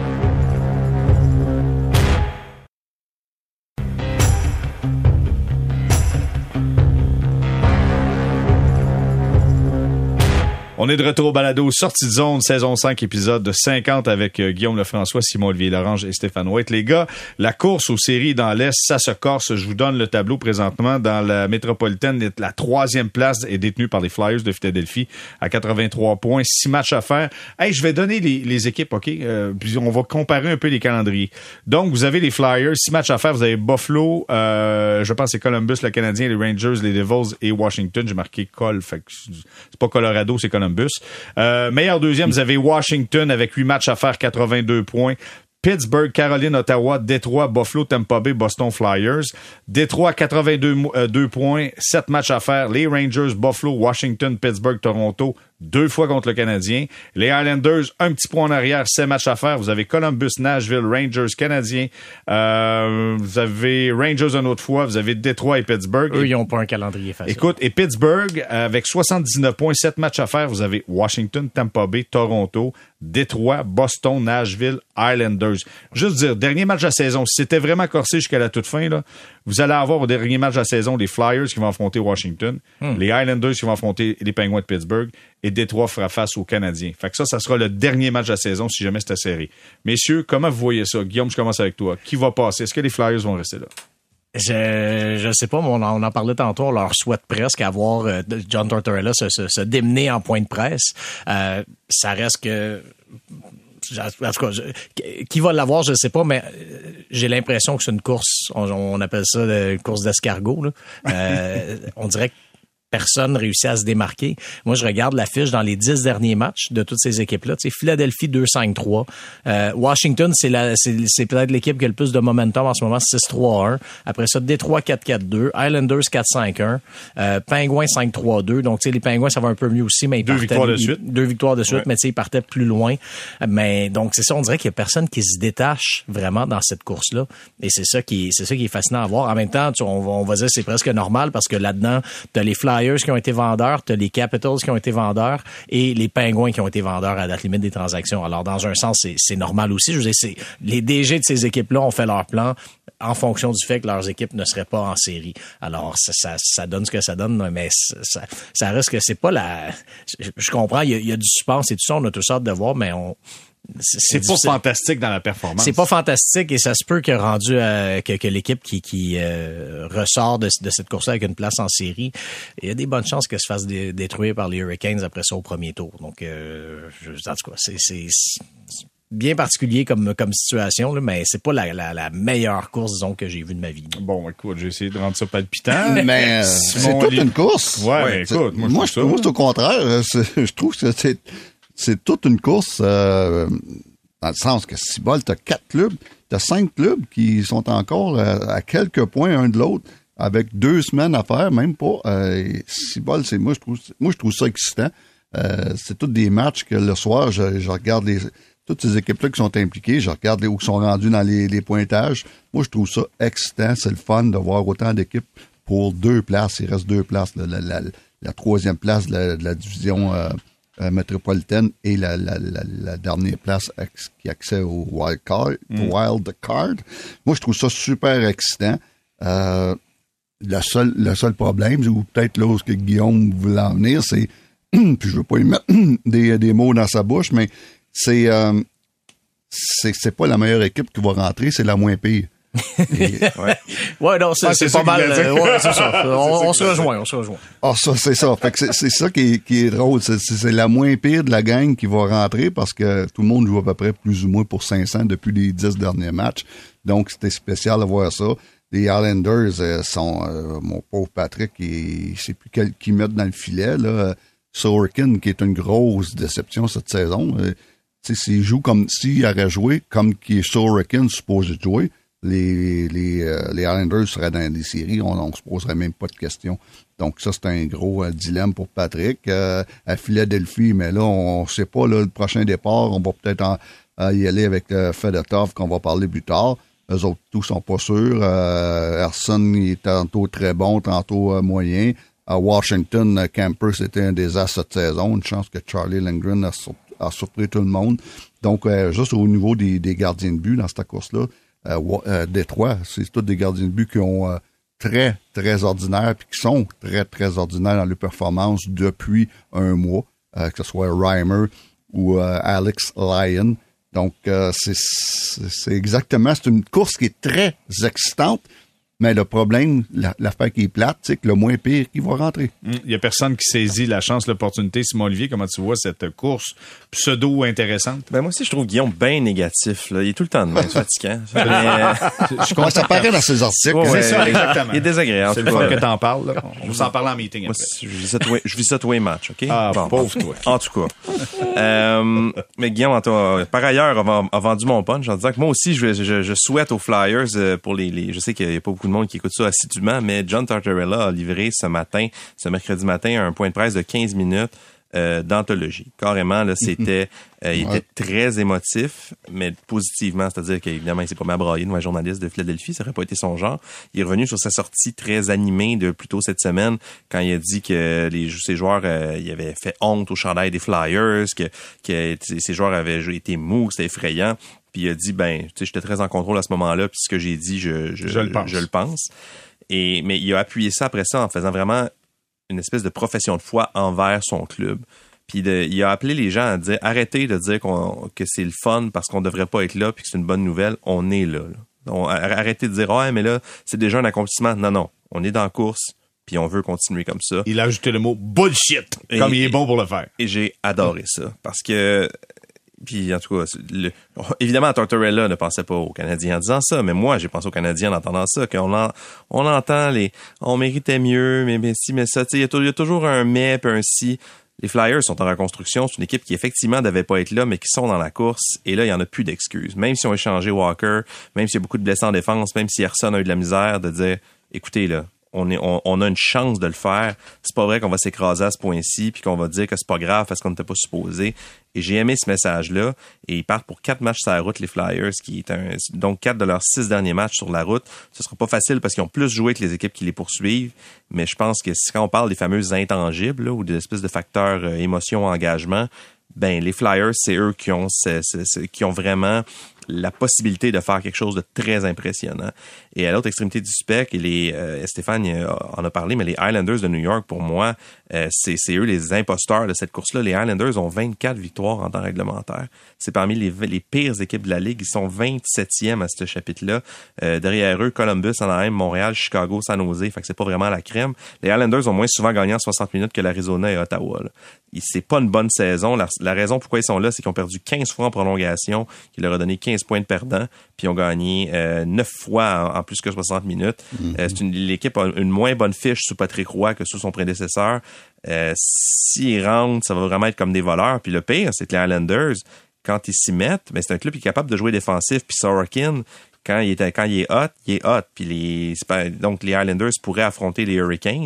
On est de retour au balado Sortie de zone, saison cinq, épisode cinquante avec euh, Guillaume Lefrançois, Simon-Olivier Lorange et Stéphane White. Les gars, la course aux séries dans l'Est, ça se corse. Je vous donne le tableau présentement. Dans la métropolitaine, la troisième place est détenue par les Flyers de Philadelphie à quatre-vingt-trois points, six matchs à faire. Hey, je vais donner les, les équipes, OK? Euh, puis on va comparer un peu les calendriers. Donc, vous avez les Flyers, six matchs à faire. Vous avez Buffalo, euh, je pense c'est Columbus, le Canadien, les Rangers, les Devils et Washington. J'ai marqué Col, fait que c'est pas Colorado, c'est Columbus. Euh, meilleur deuxième, vous avez Washington avec huit matchs à faire, quatre-vingt-deux points. Pittsburgh, Caroline, Ottawa, Détroit, Buffalo, Tampa Bay, Boston Flyers. Détroit, quatre-vingt-deux euh, deux points, sept matchs à faire. Les Rangers, Buffalo, Washington, Pittsburgh, Toronto, deux fois contre le Canadien. Les Islanders, un petit point en arrière, sept matchs à faire. Vous avez Columbus, Nashville, Rangers, Canadiens. Euh, vous avez Rangers une autre fois. Vous avez Détroit et Pittsburgh. Eux, ils n'ont pas un calendrier facile. Écoute, et Pittsburgh, avec soixante-dix-neuf points, sept matchs à faire. Vous avez Washington, Tampa Bay, Toronto, Détroit, Boston, Nashville, Islanders. Juste dire, dernier match de la saison, si c'était vraiment corsé jusqu'à la toute fin, là, vous allez avoir au dernier match de la saison les Flyers qui vont affronter Washington, hmm. les Islanders qui vont affronter les Penguins de Pittsburgh et Détroit fera face aux Canadiens. Fait que ça, ça sera le dernier match de la saison si jamais c'était serré. Messieurs, comment vous voyez ça? Guillaume, je commence avec toi. Qui va passer? Est-ce que les Flyers vont rester là? Je je sais pas, mais on en, on en parlait tantôt, on leur souhaite presque avoir euh, John Tortorella se, se, se démener en point de presse. Euh, ça reste que... En tout cas, je, qui va l'avoir, je sais pas, mais j'ai l'impression que c'est une course, on, on appelle ça une course d'escargot. Là. Euh, on dirait que personne réussit à se démarquer. Moi, je regarde la fiche dans les dix derniers matchs de toutes ces équipes-là. Tu sais, Philadelphie deux cinq trois. Euh, Washington, c'est, la, c'est, c'est peut-être l'équipe qui a le plus de momentum en ce moment, six trois un. Après ça, Détroit quatre quatre deux. Islanders quatre cinq un. Euh, Penguins cinq trois deux. Donc, tu sais, les Penguins, ça va un peu mieux aussi, mais ils deux partaient... victoires de suite. Deux victoires de suite, ouais. mais tu sais, ils partaient plus loin. Mais donc, c'est ça, on dirait qu'il y a personne qui se détache vraiment dans cette course-là. Et c'est ça qui, c'est ça qui est fascinant à voir. En même temps, tu, on, on va dire c'est presque normal parce que là-dedans, t'as les Flyers qui ont été vendeurs, t'as les Capitals qui ont été vendeurs et les Penguins qui ont été vendeurs à date limite des transactions. Alors, dans un sens, c'est, c'est normal aussi. Je veux dire, c'est, les D G de ces équipes-là ont fait leur plan en fonction du fait que leurs équipes ne seraient pas en série. Alors, ça, ça, ça donne ce que ça donne, mais ça, ça reste que c'est pas la... Je, je comprends, il y, a, il y a du suspense et tout ça, on a tout ça de voir, mais on... C'est, c'est pas difficile. Fantastique dans la performance. C'est pas fantastique et ça se peut que rendu à, que, que l'équipe qui, qui euh, ressort de, de cette course-là avec une place en série, il y a des bonnes chances qu'elle se fasse dé, détruire par les Hurricanes après ça au premier tour. Donc, euh, je, en tout cas, c'est, c'est, c'est bien particulier comme, comme situation, là, mais c'est pas la, la, la meilleure course, disons, que j'ai vue de ma vie. Bon, écoute, j'ai essayé de rendre ça palpitant. Mais euh, c'est toute une course. Ouais, ouais écoute, moi, moi je trouve c'est au contraire. C'est, je trouve que c'est C'est toute une course euh, dans le sens que si bol, t'as quatre clubs, t'as cinq clubs qui sont encore à, à quelques points un de l'autre, avec deux semaines à faire, même pas. Euh, si bol, c'est moi je trouve moi je trouve ça excitant. Euh, c'est tous des matchs que le soir, je, je regarde les toutes ces équipes-là qui sont impliquées, je regarde les, où sont rendus dans les, les pointages. Moi, je trouve ça excitant. C'est le fun de voir autant d'équipes pour deux places. Il reste deux places, la, la, la, la troisième place de la, de la division euh, Euh, métropolitaine et la, la, la, la dernière place ex, qui a accès au wild card, mm. wild card. Moi, je trouve ça super excitant. Euh, le seul, le seul problème, ou peut-être là où que Guillaume voulait en venir, c'est, puis je veux pas y mettre des, des mots dans sa bouche, mais c'est, euh, c'est, c'est pas la meilleure équipe qui va rentrer, c'est la moins pire. Et, ouais. ouais, non, c'est, ah, c'est, c'est pas mal. Euh, ouais, c'est ça. On, c'est on se rejoint, on se rejoint. Ah, ça, c'est ça. Fait que c'est, c'est ça qui est, qui est drôle. C'est, c'est la moins pire de la gang qui va rentrer parce que tout le monde joue à peu près plus ou moins pour cinq cents depuis les dix derniers matchs. Donc, c'était spécial de voir ça. Les Islanders euh, sont, euh, mon pauvre Patrick, il, il sait plus quel qui mettre dans le filet, là. Sorokin, qui est une grosse déception cette saison. Euh, tu sais, s'il joue comme, s'il aurait joué comme qui est Sorokin supposé jouer, les les euh, les Islanders seraient dans les séries, on ne se poserait même pas de questions. Donc ça, c'est un gros euh, dilemme pour Patrick. Euh, à Philadelphie, mais là, on ne sait pas, là, le prochain départ, on va peut-être en, euh, y aller avec euh, Fedotov, qu'on va parler plus tard. Eux autres, tous sont pas sûrs. Euh, Erson, il est tantôt très bon, tantôt euh, moyen. À Washington, euh, Camper, c'était un désastre cette saison. Une chance que Charlie Lindgren a, sur, a surpris tout le monde. Donc, euh, juste au niveau des, des gardiens de but dans cette course-là, Euh, euh, Détroit, c'est tous des gardiens de but qui ont euh, très, très ordinaires puis qui sont très, très ordinaires dans leurs performances depuis un mois, euh, que ce soit Reimer ou euh, Alex Lyon. Donc, euh, c'est, c'est, c'est exactement, c'est une course qui est très excitante, mais le problème, la, l'affaire qui est plate, c'est que le moins pire qui va rentrer. Il mmh, y a personne qui saisit la chance, l'opportunité. Simon Olivier, comment tu vois cette course pseudo-intéressante? Ben moi aussi, je trouve Guillaume bien négatif. Là. Il est tout le temps de même, fatigant. Mais, euh, je commence à paraître dans ses articles. Ouais, c'est ça, exactement. Il est désagréable. C'est le fun que t'en parles. Là. On va s'en parler en meeting moi, après. Je vis ça tous je vis ça tous les matchs, OK? Ah, bon, pauvre toi. En tout cas. euh, mais Guillaume, toi, par ailleurs, a, a vendu mon punch en disant que moi aussi, je, je, je souhaite aux Flyers, pour les, les... Je sais qu'il n'y a pas beaucoup de monde qui écoute ça assidûment, mais John Tortorella a livré ce matin, ce mercredi matin, un point de presse de quinze minutes euh, d'anthologie. Carrément, là, c'était, euh, il ouais. était très émotif, mais positivement, c'est-à-dire qu'évidemment, il s'est pas mal braillé devant un journaliste de Philadelphie, ça aurait pas été son genre. Il est revenu sur sa sortie très animée de plus tôt cette semaine, quand il a dit que les, ses joueurs, euh, il avait fait honte au chandail des Flyers, que, que ses joueurs avaient été mous, c'était effrayant. Puis il a dit, ben, tu sais, j'étais très en contrôle à ce moment-là, puis ce que j'ai dit, je, je, je, le, pense. je le pense. Et, mais il a appuyé ça après ça en faisant vraiment une espèce de profession de foi envers son club. Puis de, il a appelé les gens à dire, arrêtez de dire qu'on, que c'est le fun parce qu'on devrait pas être là puis que c'est une bonne nouvelle. On est là. là. On, arrêtez de dire, ouais, mais là, c'est déjà un accomplissement. Non, non. On est dans la course puis on veut continuer comme ça. Il a ajouté le mot bullshit, et, comme il est bon pour le faire. Et j'ai adoré ça parce que puis en tout cas, le, évidemment, Tortorella ne pensait pas aux Canadiens en disant ça, mais moi, j'ai pensé aux Canadiens en entendant ça, qu'on en, on entend les, on méritait mieux, mais, mais si, mais ça, tu sais, il y, y a toujours un mais puis un si. Les Flyers sont en reconstruction, c'est une équipe qui effectivement ne devait pas être là, mais qui sont dans la course, et là, il y en a plus d'excuses. Même si on a échangé Walker, même s'il y a beaucoup de blessés en défense, même si Ersson a eu de la misère, de dire, écoutez, là, On, est, on, on a une chance de le faire. C'est pas vrai qu'on va s'écraser à ce point-ci puis qu'on va dire que c'est pas grave parce qu'on n'était pas supposé. Et j'ai aimé ce message-là. Et ils partent pour quatre matchs sur la route, les Flyers, qui est un, donc quatre de leurs six derniers matchs sur la route. Ce sera pas facile parce qu'ils ont plus joué que les équipes qui les poursuivent. Mais je pense que quand on parle des fameuses intangibles là, ou des espèces de facteurs euh, émotion, engagement, ben les Flyers, c'est eux qui ont, c'est, c'est, c'est, qui ont vraiment la possibilité de faire quelque chose de très impressionnant. Et à l'autre extrémité du spectre, et les euh, Stéphane en a parlé, mais les Islanders de New York, pour moi, euh, c'est, c'est eux les imposteurs de cette course-là. Les Islanders ont vingt-quatre victoires en temps réglementaire. C'est parmi les, les pires équipes de la Ligue. Ils sont vingt-septième à ce chapitre-là. Euh, derrière eux, Columbus, Anaheim, Montréal, Chicago, San Jose. Fait que c'est pas vraiment la crème. Les Islanders ont moins souvent gagné en soixante minutes que l'Arizona et Ottawa. Là. C'est pas une bonne saison. La, la raison pourquoi ils sont là, c'est qu'ils ont perdu quinze fois en prolongation, qui leur a donné quinze points de perdant, puis ils ont gagné euh, neuf fois en, en plus que soixante minutes. Mm-hmm. Euh, c'est une, l'équipe a une moins bonne fiche sous Patrick Roy que sous son prédécesseur. Euh, s'ils rentrent, ça va vraiment être comme des voleurs. Puis le pire, c'est que les Islanders, quand ils s'y mettent, ben c'est un club qui est capable de jouer défensif. Puis Sorokin, quand il est quand il est hot, il est hot. Puis les donc les Islanders pourraient affronter les Hurricanes.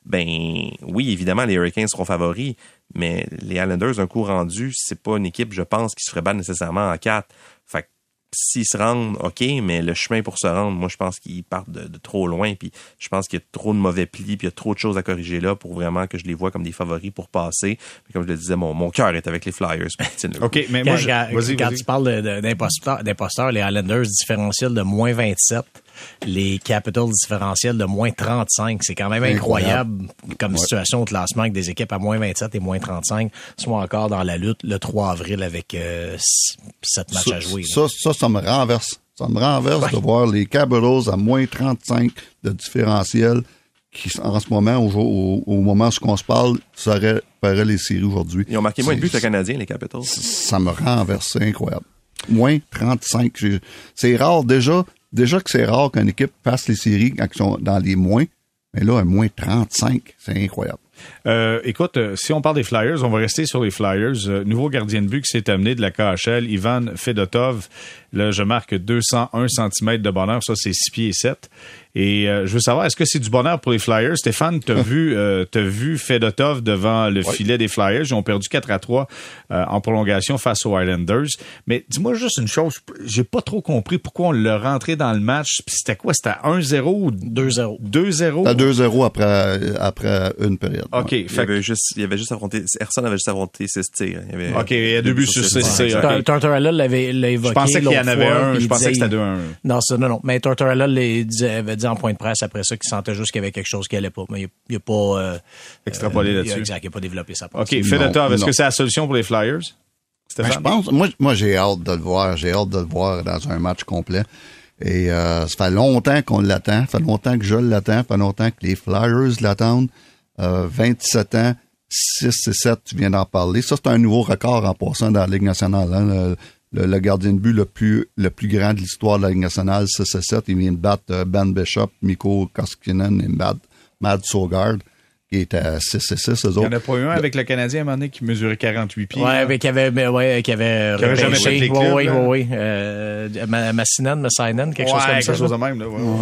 Ben oui, évidemment, les Hurricanes seront favoris. Mais les Islanders, un coup rendu, c'est pas une équipe, je pense, qui se ferait battre nécessairement en quatre. Fait que s'ils se rendent, OK, mais le chemin pour se rendre, moi, je pense qu'ils partent de, de trop loin. Puis je pense qu'il y a trop de mauvais plis, puis il y a trop de choses à corriger là pour vraiment que je les vois comme des favoris pour passer. Mais comme je le disais, mon, mon cœur est avec les Flyers. OK, mais moi, quand, je... quand, vas-y, quand vas-y. tu parles de, de, d'imposteurs, d'imposteurs, les Islanders différentiels de moins vingt-sept. Les Capitals différentiels de moins trente-cinq. C'est quand même incroyable, incroyable comme ouais. situation au classement avec des équipes à moins vingt-sept et moins trente-cinq sont encore dans la lutte le trois avril avec euh, sept matchs ça, à jouer. Ça, ça, ça me renverse. Ça me renverse ouais. de voir les Capitals à moins trente-cinq de différentiel qui, en ce moment, au, au, au moment où on se parle, seraient, feraient les séries aujourd'hui. Ils ont marqué moins c'est, de buts que les Canadiens, les Capitals. Ça me renverse. C'est incroyable. Moins trente-cinq. J'ai, c'est rare déjà. Déjà que c'est rare qu'une équipe fasse les séries quand ils sont dans les moins, mais là, un moins trente-cinq, c'est incroyable. Euh, écoute, euh, si on parle des Flyers, on va rester sur les Flyers. Euh, nouveau gardien de but qui s'est amené de la K H L, Ivan Fedotov. Là, je marque deux cent un centimètres de bonheur. Ça, c'est six pieds et sept. Et euh, je veux savoir, est-ce que c'est du bonheur pour les Flyers? Stéphane, t'as vu euh, t'as vu Fedotov devant le ouais. filet des Flyers. Ils ont perdu quatre à trois euh, en prolongation face aux Islanders. Mais dis-moi juste une chose. J'ai pas trop compris pourquoi on l'a rentré dans le match. Puis c'était quoi? C'était un zéro ou deux zéro? deux zéro? C'était deux zéro après, après une période. OK. Ouais. Il, y avait juste, il y avait juste affronté... Ersson avait juste affronté six tirs. Il y avait, OK, il y a deux buts sur six tirs. Okay. Tortorella l'avait l'a évoqué. Je pensais qu'il y en avait fois, un. Je pensais disait, que c'était deux un. Non, ça, non, non. Mais Tortorella disait, avait dit en point de presse après ça qu'il sentait juste qu'il y avait quelque chose qui allait pas. Mais il n'a pas... Euh, extrapolé euh, là-dessus. Il a, exact, il n'a pas développé sa pensée. OK, Fedotov, est-ce non. que c'est la solution pour les Flyers? Ben, je pense... Moi, moi, j'ai hâte de le voir. J'ai hâte de le voir dans un match complet. Et euh, ça fait longtemps qu'on l'attend. Ça fait longtemps que je l'attends. Ça fait longtemps que les Flyers l'attendent. Euh, vingt-sept ans, six et sept, tu viens d'en parler. Ça, c'est un nouveau record en passant dans la Ligue nationale. Hein. Le, le, le gardien de but le plus le plus grand de l'histoire de la Ligue nationale, six et sept. Il vient de battre euh, Ben Bishop, Mikko Koskinen et Mad, Mad Sogard, qui était à six et six, eux autres. Il n'y en a pas eu un avec le Canadien à un moment donné qui mesurait quarante-huit pieds. Ouais, mais qui avait, mais ouais, qui avait, qui avait jamais fait les clubs. Oui, oui, oui. Euh, Massinen, Messinen, quelque ouais, chose comme quelque ça. quelque chose de même, là. Ouais. Ouais.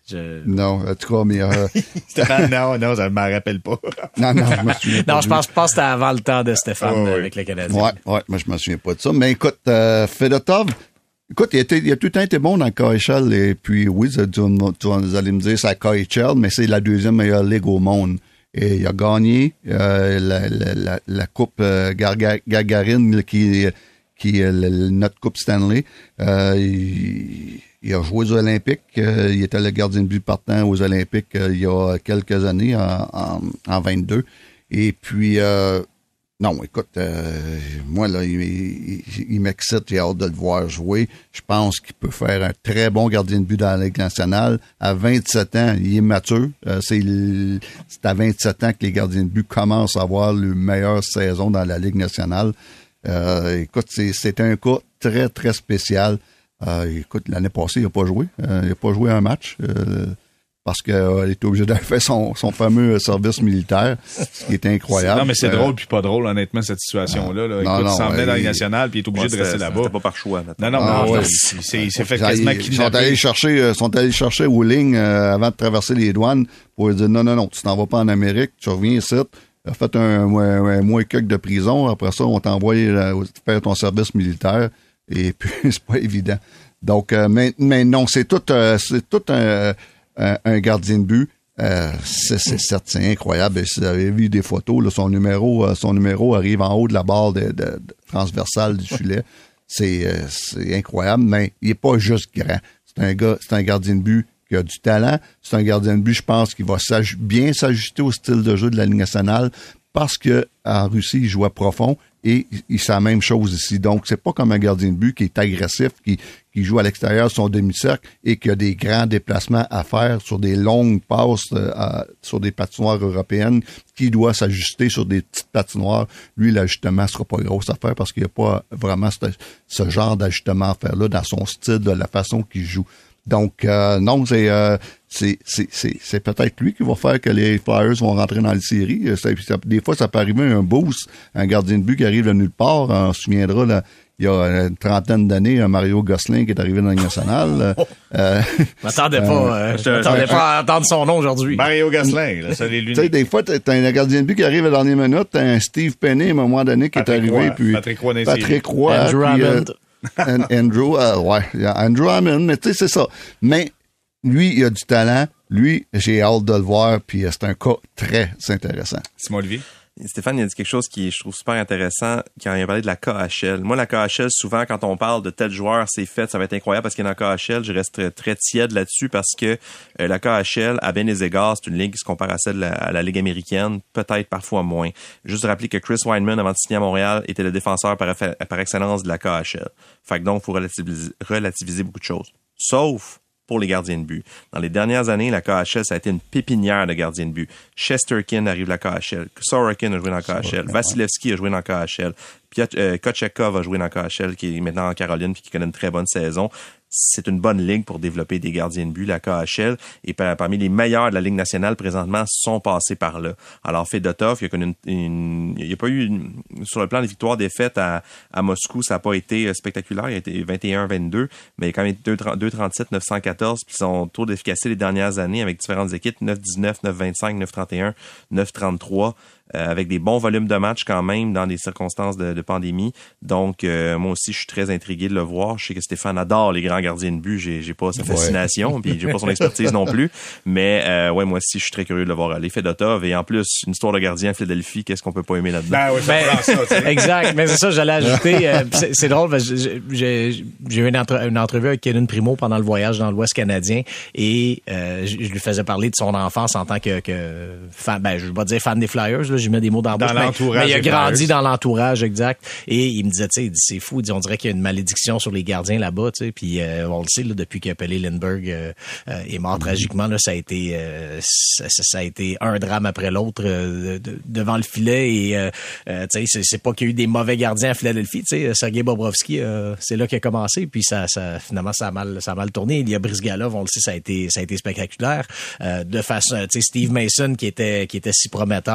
Je... Non, en tout cas, mais... Euh... Stéphane, non, non, ça ne m'en rappelle pas. non, non, je me souviens pas. Non, je pense, pense que c'était avant le temps de Stéphane oh, oui. avec le Canadien. Ouais, ouais, moi, je me souviens pas de ça. Mais écoute, euh, Fedotov, écoute, il a, été, il a tout le temps été bon dans le K H L. Et puis, oui, tu, tu, vous allez me dire, c'est la K H L, mais c'est la deuxième meilleure ligue au monde. Et il a gagné euh, la, la, la, la Coupe euh, Gagarine, qui, qui est notre Coupe Stanley. Euh, il, il a joué aux Olympiques. Euh, il était le gardien de but partant aux Olympiques euh, il y a quelques années, en, en, en vingt-deux. Et puis, euh, non, écoute, euh, moi, là, il, il, il m'excite, j'ai hâte de le voir jouer. Je pense qu'il peut faire un très bon gardien de but dans la Ligue nationale. À vingt-sept ans, il est mature. Euh, c'est, le, c'est à vingt-sept ans que les gardiens de but commencent à avoir le meilleure saison dans la Ligue nationale. Euh, écoute, c'est, c'est un cas très, très spécial. Euh, écoute, l'année passée, il n'a pas joué. Euh, il n'a pas joué un match. Euh, parce qu'il euh, était obligé d'aller faire son, son fameux service militaire, ce qui est incroyable. Non, mais c'est euh, drôle puis pas drôle, honnêtement, cette situation-là. Là. Non, Écoute, non, il s'en venait ouais, dans la il... nationale puis il est obligé ouais, de rester là-bas. C'était pas par choix. Maintenant. Non, non, ah, non, ouais. non il, s'est, il s'est fait Ils, quasiment ils kidnapper. sont allés chercher, sont allés chercher Wooling euh, avant de traverser les douanes pour lui dire non, non, non, tu t'en vas pas en Amérique, tu reviens ici, tu as fait un, un, un mois et quelques de prison, après ça, on t'envoie euh, faire ton service militaire, et puis c'est pas évident. Donc, euh, mais, mais non, c'est tout, euh, c'est tout un, un, un gardien de but. Euh, c'est, c'est certes, c'est incroyable. Et si vous avez vu des photos, là, son numéro, son numéro arrive en haut de la barre de, de, de transversale du filet. C'est, euh, c'est incroyable, mais il est pas juste grand. C'est un gars, c'est un gardien de but qui a du talent. C'est un gardien de but, je pense, qui va s'aj- bien s'ajuster au style de jeu de la Ligue nationale parce que en Russie, il jouait profond. Et il c'est la même chose ici. Donc, c'est pas comme un gardien de but qui est agressif, qui, qui joue à l'extérieur de son demi-cercle et qui a des grands déplacements à faire sur des longues passes euh, à, sur des patinoires européennes, qui doit s'ajuster sur des petites patinoires. Lui, l'ajustement sera pas grosse affaire parce qu'il n'y a pas vraiment ce, ce genre d'ajustement à faire-là dans son style, de la façon qu'il joue. Donc, euh, non, c'est, euh, c'est, c'est, c'est, c'est peut-être lui qui va faire que les Flyers vont rentrer dans les séries. Ça, ça, des fois, ça peut arriver un boost, un gardien de but qui arrive de nulle part. On se souviendra, là, il y a une trentaine d'années, un Mario Gosselin qui est arrivé dans la Ligue nationale. euh, je m'attendais pas, euh, je m'attendais pas à entendre son nom aujourd'hui. Mario Gosselin, là, ça les lunettes. Tu sais, des fois, t'as un gardien de but qui arrive à la dernière minute, t'as un Steve Penny, à un moment donné, qui Patrick est arrivé. Roy, Puis Patrick Roy, Patrick Roy. Andrew puis, Hammond. Euh, Andrew, euh, ouais, Andrew Hammond, mais tu sais, c'est ça. Mais lui, il a du talent. Lui, j'ai hâte de le voir, puis c'est un cas très intéressant. Simon Olivier? Stéphane, il a dit quelque chose qui je trouve super intéressant quand il a parlé de la K H L. Moi, la K H L, souvent, quand on parle de tel joueur, c'est fait, ça va être incroyable parce qu'il y a dans la K H L, je reste très, très tiède là-dessus parce que euh, la K H L, à bien des égards, c'est une ligue qui se compare à celle de la, à la Ligue américaine, peut-être parfois moins. Juste rappeler que Chris Wideman, avant de signer à Montréal, était le défenseur par, par excellence de la K H L. Fait que donc, il faut relativiser, relativiser beaucoup de choses. Sauf pour les gardiens de but. Dans les dernières années, la K H L, ça a été une pépinière de gardiens de but. Chesterkin arrive de la K H L. Sorokin a joué dans la K H L. Vasilevski a joué dans la K H L. Piotr euh, Kochetkov a joué dans la K H L, qui est maintenant en Caroline puis qui connaît une très bonne saison. C'est une bonne ligue pour développer des gardiens de but, la K H L. Et par, parmi les meilleurs de la Ligue nationale présentement sont passés par là. Alors, Fedotov, il y a, une, une, il y a pas eu, une, sur le plan des victoires-défaites à, à Moscou, ça n'a pas été spectaculaire. Il a été vingt et un vingt-deux, mais il a quand même deux trente-sept, neuf cent quatorze, puis son taux d'efficacité les dernières années avec différentes équipes, neuf dix-neuf, neuf vingt-cinq, neuf trente et un, neuf trente-trois. Euh, avec des bons volumes de matchs quand même dans des circonstances de, de pandémie. Donc, euh, moi aussi, je suis très intrigué de le voir. Je sais que Stéphane adore les grands gardiens de but. J'ai, j'ai pas sa fascination, puis j'ai pas son expertise non plus. Mais euh, ouais, moi aussi, je suis très curieux de le voir aller. Fedotov, et en plus, une histoire de gardien à Philadelphie, qu'est-ce qu'on peut pas aimer là-dedans? Ben oui, ben, ça, ça, exact. Mais c'est ça, j'allais ajouter. Euh, c'est, c'est drôle, parce que j'ai, j'ai, j'ai eu une, entre, une entrevue avec Kevin Primo pendant le voyage dans l'Ouest canadien, et euh, je, je lui faisais parler de son enfance en tant que, que fan, ben, je vais pas dire fan des Flyers, là, j'y mets des mots dans, dans mais, l'entourage. Mais il a grandi Flyers. Dans l'entourage, exact. Et il me disait, tu sais, c'est fou, on dirait qu'il y a une malédiction sur les gardiens là-bas, tu sais. Puis euh, on le sait, là, depuis que Pelle Lindbergh euh, euh, est mort mm-hmm. tragiquement, là, ça a été, euh, ça, ça a été un drame après l'autre euh, de, devant le filet. Et euh, euh, tu sais, c'est, c'est pas qu'il y a eu des mauvais gardiens à Philadelphie, tu sais. Sergei Bobrovsky, euh, c'est là qu'il a commencé. Puis ça, ça, finalement, ça a mal, ça a mal tourné. Il y a Brizgalov, on le sait, ça a été, ça a été spectaculaire. Euh, de façon, tu sais, Steve Mason qui était, qui était si prometteur et ça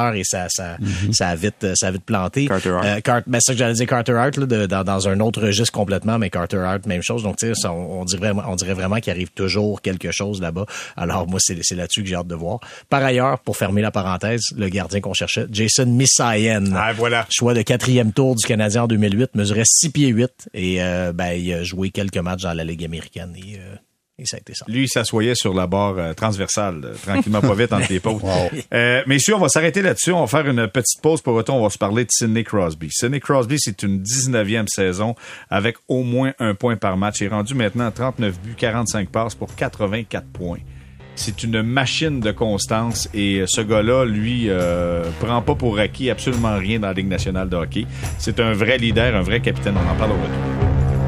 ça, mm-hmm. ça a vite, ça a vite planté. Carter Hart. Euh, Car- ben, c'est ça que j'allais dire, Carter Hart, là, de, dans, dans un autre registre complètement, mais Carter Hart, même chose. Donc, tu sais, on, on dirait, on dirait vraiment qu'il arrive toujours quelque chose là-bas. Alors, moi, c'est, c'est là-dessus que j'ai hâte de voir. Par ailleurs, pour fermer la parenthèse, le gardien qu'on cherchait, Jason Messiaen. Ah, voilà. Choix de quatrième tour du Canadien en deux mille huit, mesurait six pieds huit et, euh, ben, il a joué quelques matchs dans la Ligue américaine et, euh, et ça a été ça. Lui, il s'assoyait sur la barre euh, transversale, euh, tranquillement pas vite entre les potes. Wow. Euh, messieurs, on va s'arrêter là-dessus. On va faire une petite pause. Pour retour, on va se parler de Sidney Crosby. Sidney Crosby, c'est une dix-neuvième saison avec au moins un point par match. Il est rendu maintenant à trente-neuf buts, quarante-cinq passes pour quatre-vingt-quatre points. C'est une machine de constance et ce gars-là, lui, euh, prend pas pour acquis absolument rien dans la Ligue nationale de hockey. C'est un vrai leader, un vrai capitaine. On en parle au retour.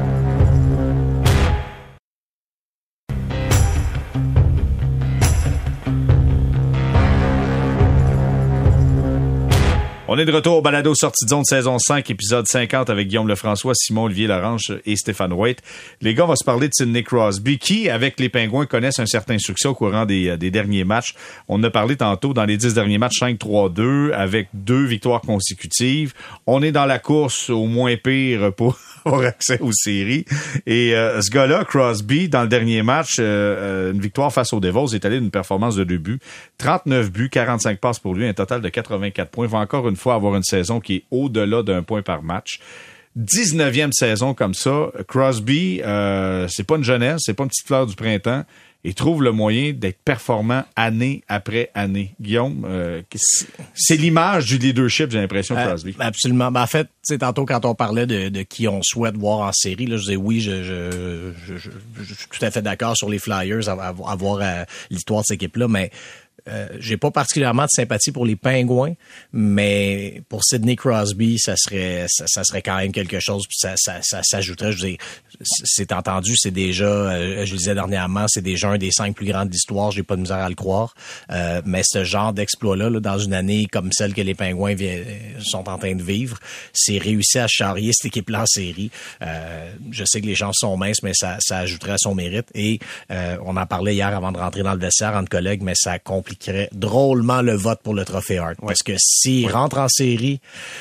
On est de retour au balado Sortie de zone saison cinq, épisode cinquante avec Guillaume Lefrançois, Simon-Olivier Laranche et Stéphane White. Les gars, on va se parler de Sidney Crosby qui, avec les Pingouins, connaissent un certain succès au courant des, des derniers matchs. On en a parlé tantôt dans les dix derniers matchs, cinq trois deux, avec deux victoires consécutives. On est dans la course au moins pire pour avoir accès aux séries. Et euh, ce gars-là, Crosby, dans le dernier match, euh, une victoire face aux Devils, est allé d'une performance de deux buts. trente-neuf buts, quarante-cinq passes pour lui, un total de quatre-vingt-quatre points. Il va encore une fois avoir une saison qui est au-delà d'un point par match. dix-neuvième saison comme ça. Crosby, euh, c'est pas une jeunesse, c'est pas une petite fleur du printemps. Il trouve le moyen d'être performant année après année. Guillaume, euh, c'est l'image du leadership, j'ai l'impression, euh, Crosby. Absolument. Ben, en fait, tu sais, tantôt, quand on parlait de, de qui on souhaite voir en série, là, je disais oui, je, je, je, je, je suis tout à fait d'accord sur les Flyers, à, à, à voir euh, l'histoire de cette équipe-là, mais Euh, j'ai pas particulièrement de sympathie pour les Pingouins, mais pour Sidney Crosby, ça serait ça, ça serait quand même quelque chose, puis ça, ça, ça s'ajouterait. Je veux dire, c'est entendu, c'est déjà, euh, je le disais dernièrement, c'est déjà un des cinq plus grands de l'histoire. J'ai pas de misère à le croire, euh, mais ce genre d'exploit-là, là, dans une année comme celle que les Pingouins viennent, sont en train de vivre, c'est réussi à charrier cette équipe-là en série. Euh, je sais que les chances sont minces, mais ça, ça ajouterait à son mérite. Et euh, on en parlait hier avant de rentrer dans le vestiaire entre collègues, mais ça complique drôlement le vote pour le trophée Hart. Ouais. Parce que s'il ouais. rentre en série,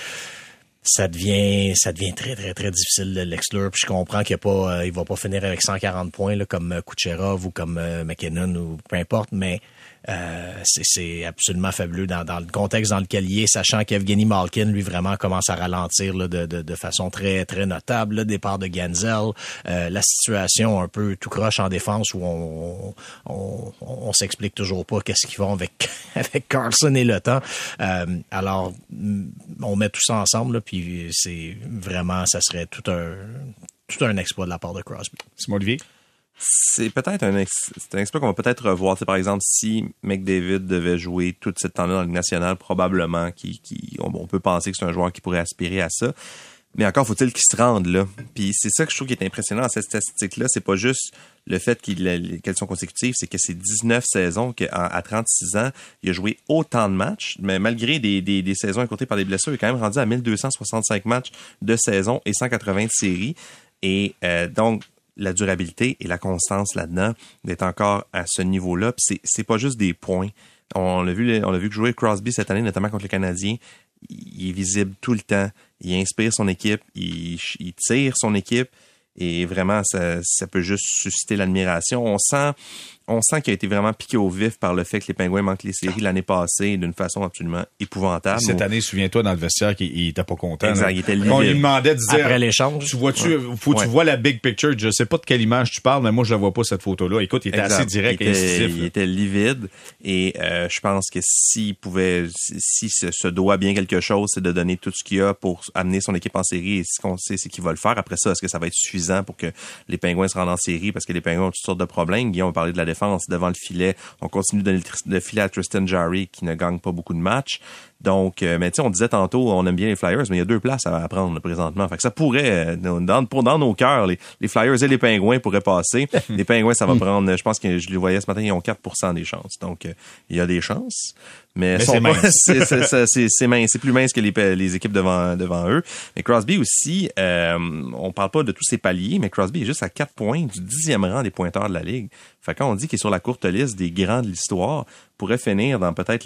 ça devient ça devient très, très, très difficile de l'exclure. Puis je comprends qu'il y a pas, euh, il va pas finir avec cent quarante points là, comme Kucherov ou comme euh, McKinnon ou peu importe, mais Euh, c'est, c'est absolument fabuleux dans, dans le contexte dans lequel il est, sachant qu'Evgeny Malkin, lui, vraiment commence à ralentir là, de, de, de façon très très notable. Le départ de Ganzel, euh, la situation un peu tout croche en défense où on on, on, on s'explique toujours pas qu'est-ce qu'ils font avec avec Carlson et le temps. Euh, alors, on met tout ça ensemble, là, puis c'est vraiment, ça serait tout un tout un exploit de la part de Crosby. Simon Olivier? C'est peut-être un, ex- c'est un exploit qu'on va peut-être revoir. T'sais, par exemple, si McDavid devait jouer toute cette temps-là dans la Ligue nationale, probablement qui, qui, on, on peut penser que c'est un joueur qui pourrait aspirer à ça. Mais encore faut-il qu'il se rende là. Puis c'est ça que je trouve qui est impressionnant dans cette statistique-là. C'est pas juste le fait qu'il, qu'elles sont consécutives, c'est que c'est dix-neuf saisons, qu'à à trente-six ans, il a joué autant de matchs, mais malgré des, des, des saisons écourtées par des blessures, il est quand même rendu à mille deux cent soixante-cinq matchs de saison et cent quatre-vingts de séries. Et euh, donc, la durabilité et la constance là-dedans d'être encore à ce niveau-là. Puis c'est, c'est pas juste des points. On l'a vu, on l'a vu que jouer Crosby cette année, notamment contre les Canadiens. Il est visible tout le temps. Il inspire son équipe. Il, il tire son équipe. Et vraiment, ça, ça peut juste susciter l'admiration. On sent, on sent qu'il a été vraiment piqué au vif par le fait que les Pingouins manquent les séries l'année passée d'une façon absolument épouvantable. Cette année, souviens-toi, dans le vestiaire, qu'il il était pas content. Exact, là. il était livid. On lui demandait de dire... Après l'échange. Tu vois-tu, ouais. faut que ouais. tu vois la big picture. Je sais pas de quelle image tu parles, mais moi, je la vois pas, cette photo-là. Écoute, il était exact. assez direct il et était, incisif. Il était livide. Et euh, je pense que s'il pouvait... Si se, se doit bien quelque chose, c'est de donner tout ce qu'il a pour amener son équipe en série. Et ce qu'on sait, c'est qu'il va le faire. Après ça, est-ce que ça va être suffisant pour que les Pingouins se rendent en série? Parce que les Pingouins ont toutes sortes de problèmes. Guillaume a parlé de la défense devant le filet. On continue de donner le filet à Tristan Jarry qui ne gagne pas beaucoup de matchs. Donc, euh, mais tu sais, on disait tantôt, on aime bien les Flyers, mais il y a deux places à prendre là, présentement. Fait que ça pourrait, dans, pour, dans nos cœurs, les, les Flyers et les Pingouins pourraient passer. Les Pingouins, ça va prendre, je pense que je les voyais ce matin, ils ont quatre pour cent des chances. Donc, euh, il y a des chances. Mais, mais c'est, pas, c'est, c'est, c'est, c'est, c'est, mince, c'est plus mince que les, les équipes devant, devant eux. Mais Crosby aussi, euh, on parle pas de tous ses paliers, mais Crosby est juste à quatre points du dixième rang des pointeurs de la Ligue. Fait que quand on dit qu'il est sur la courte liste des grands de l'histoire, pourrait finir dans peut-être les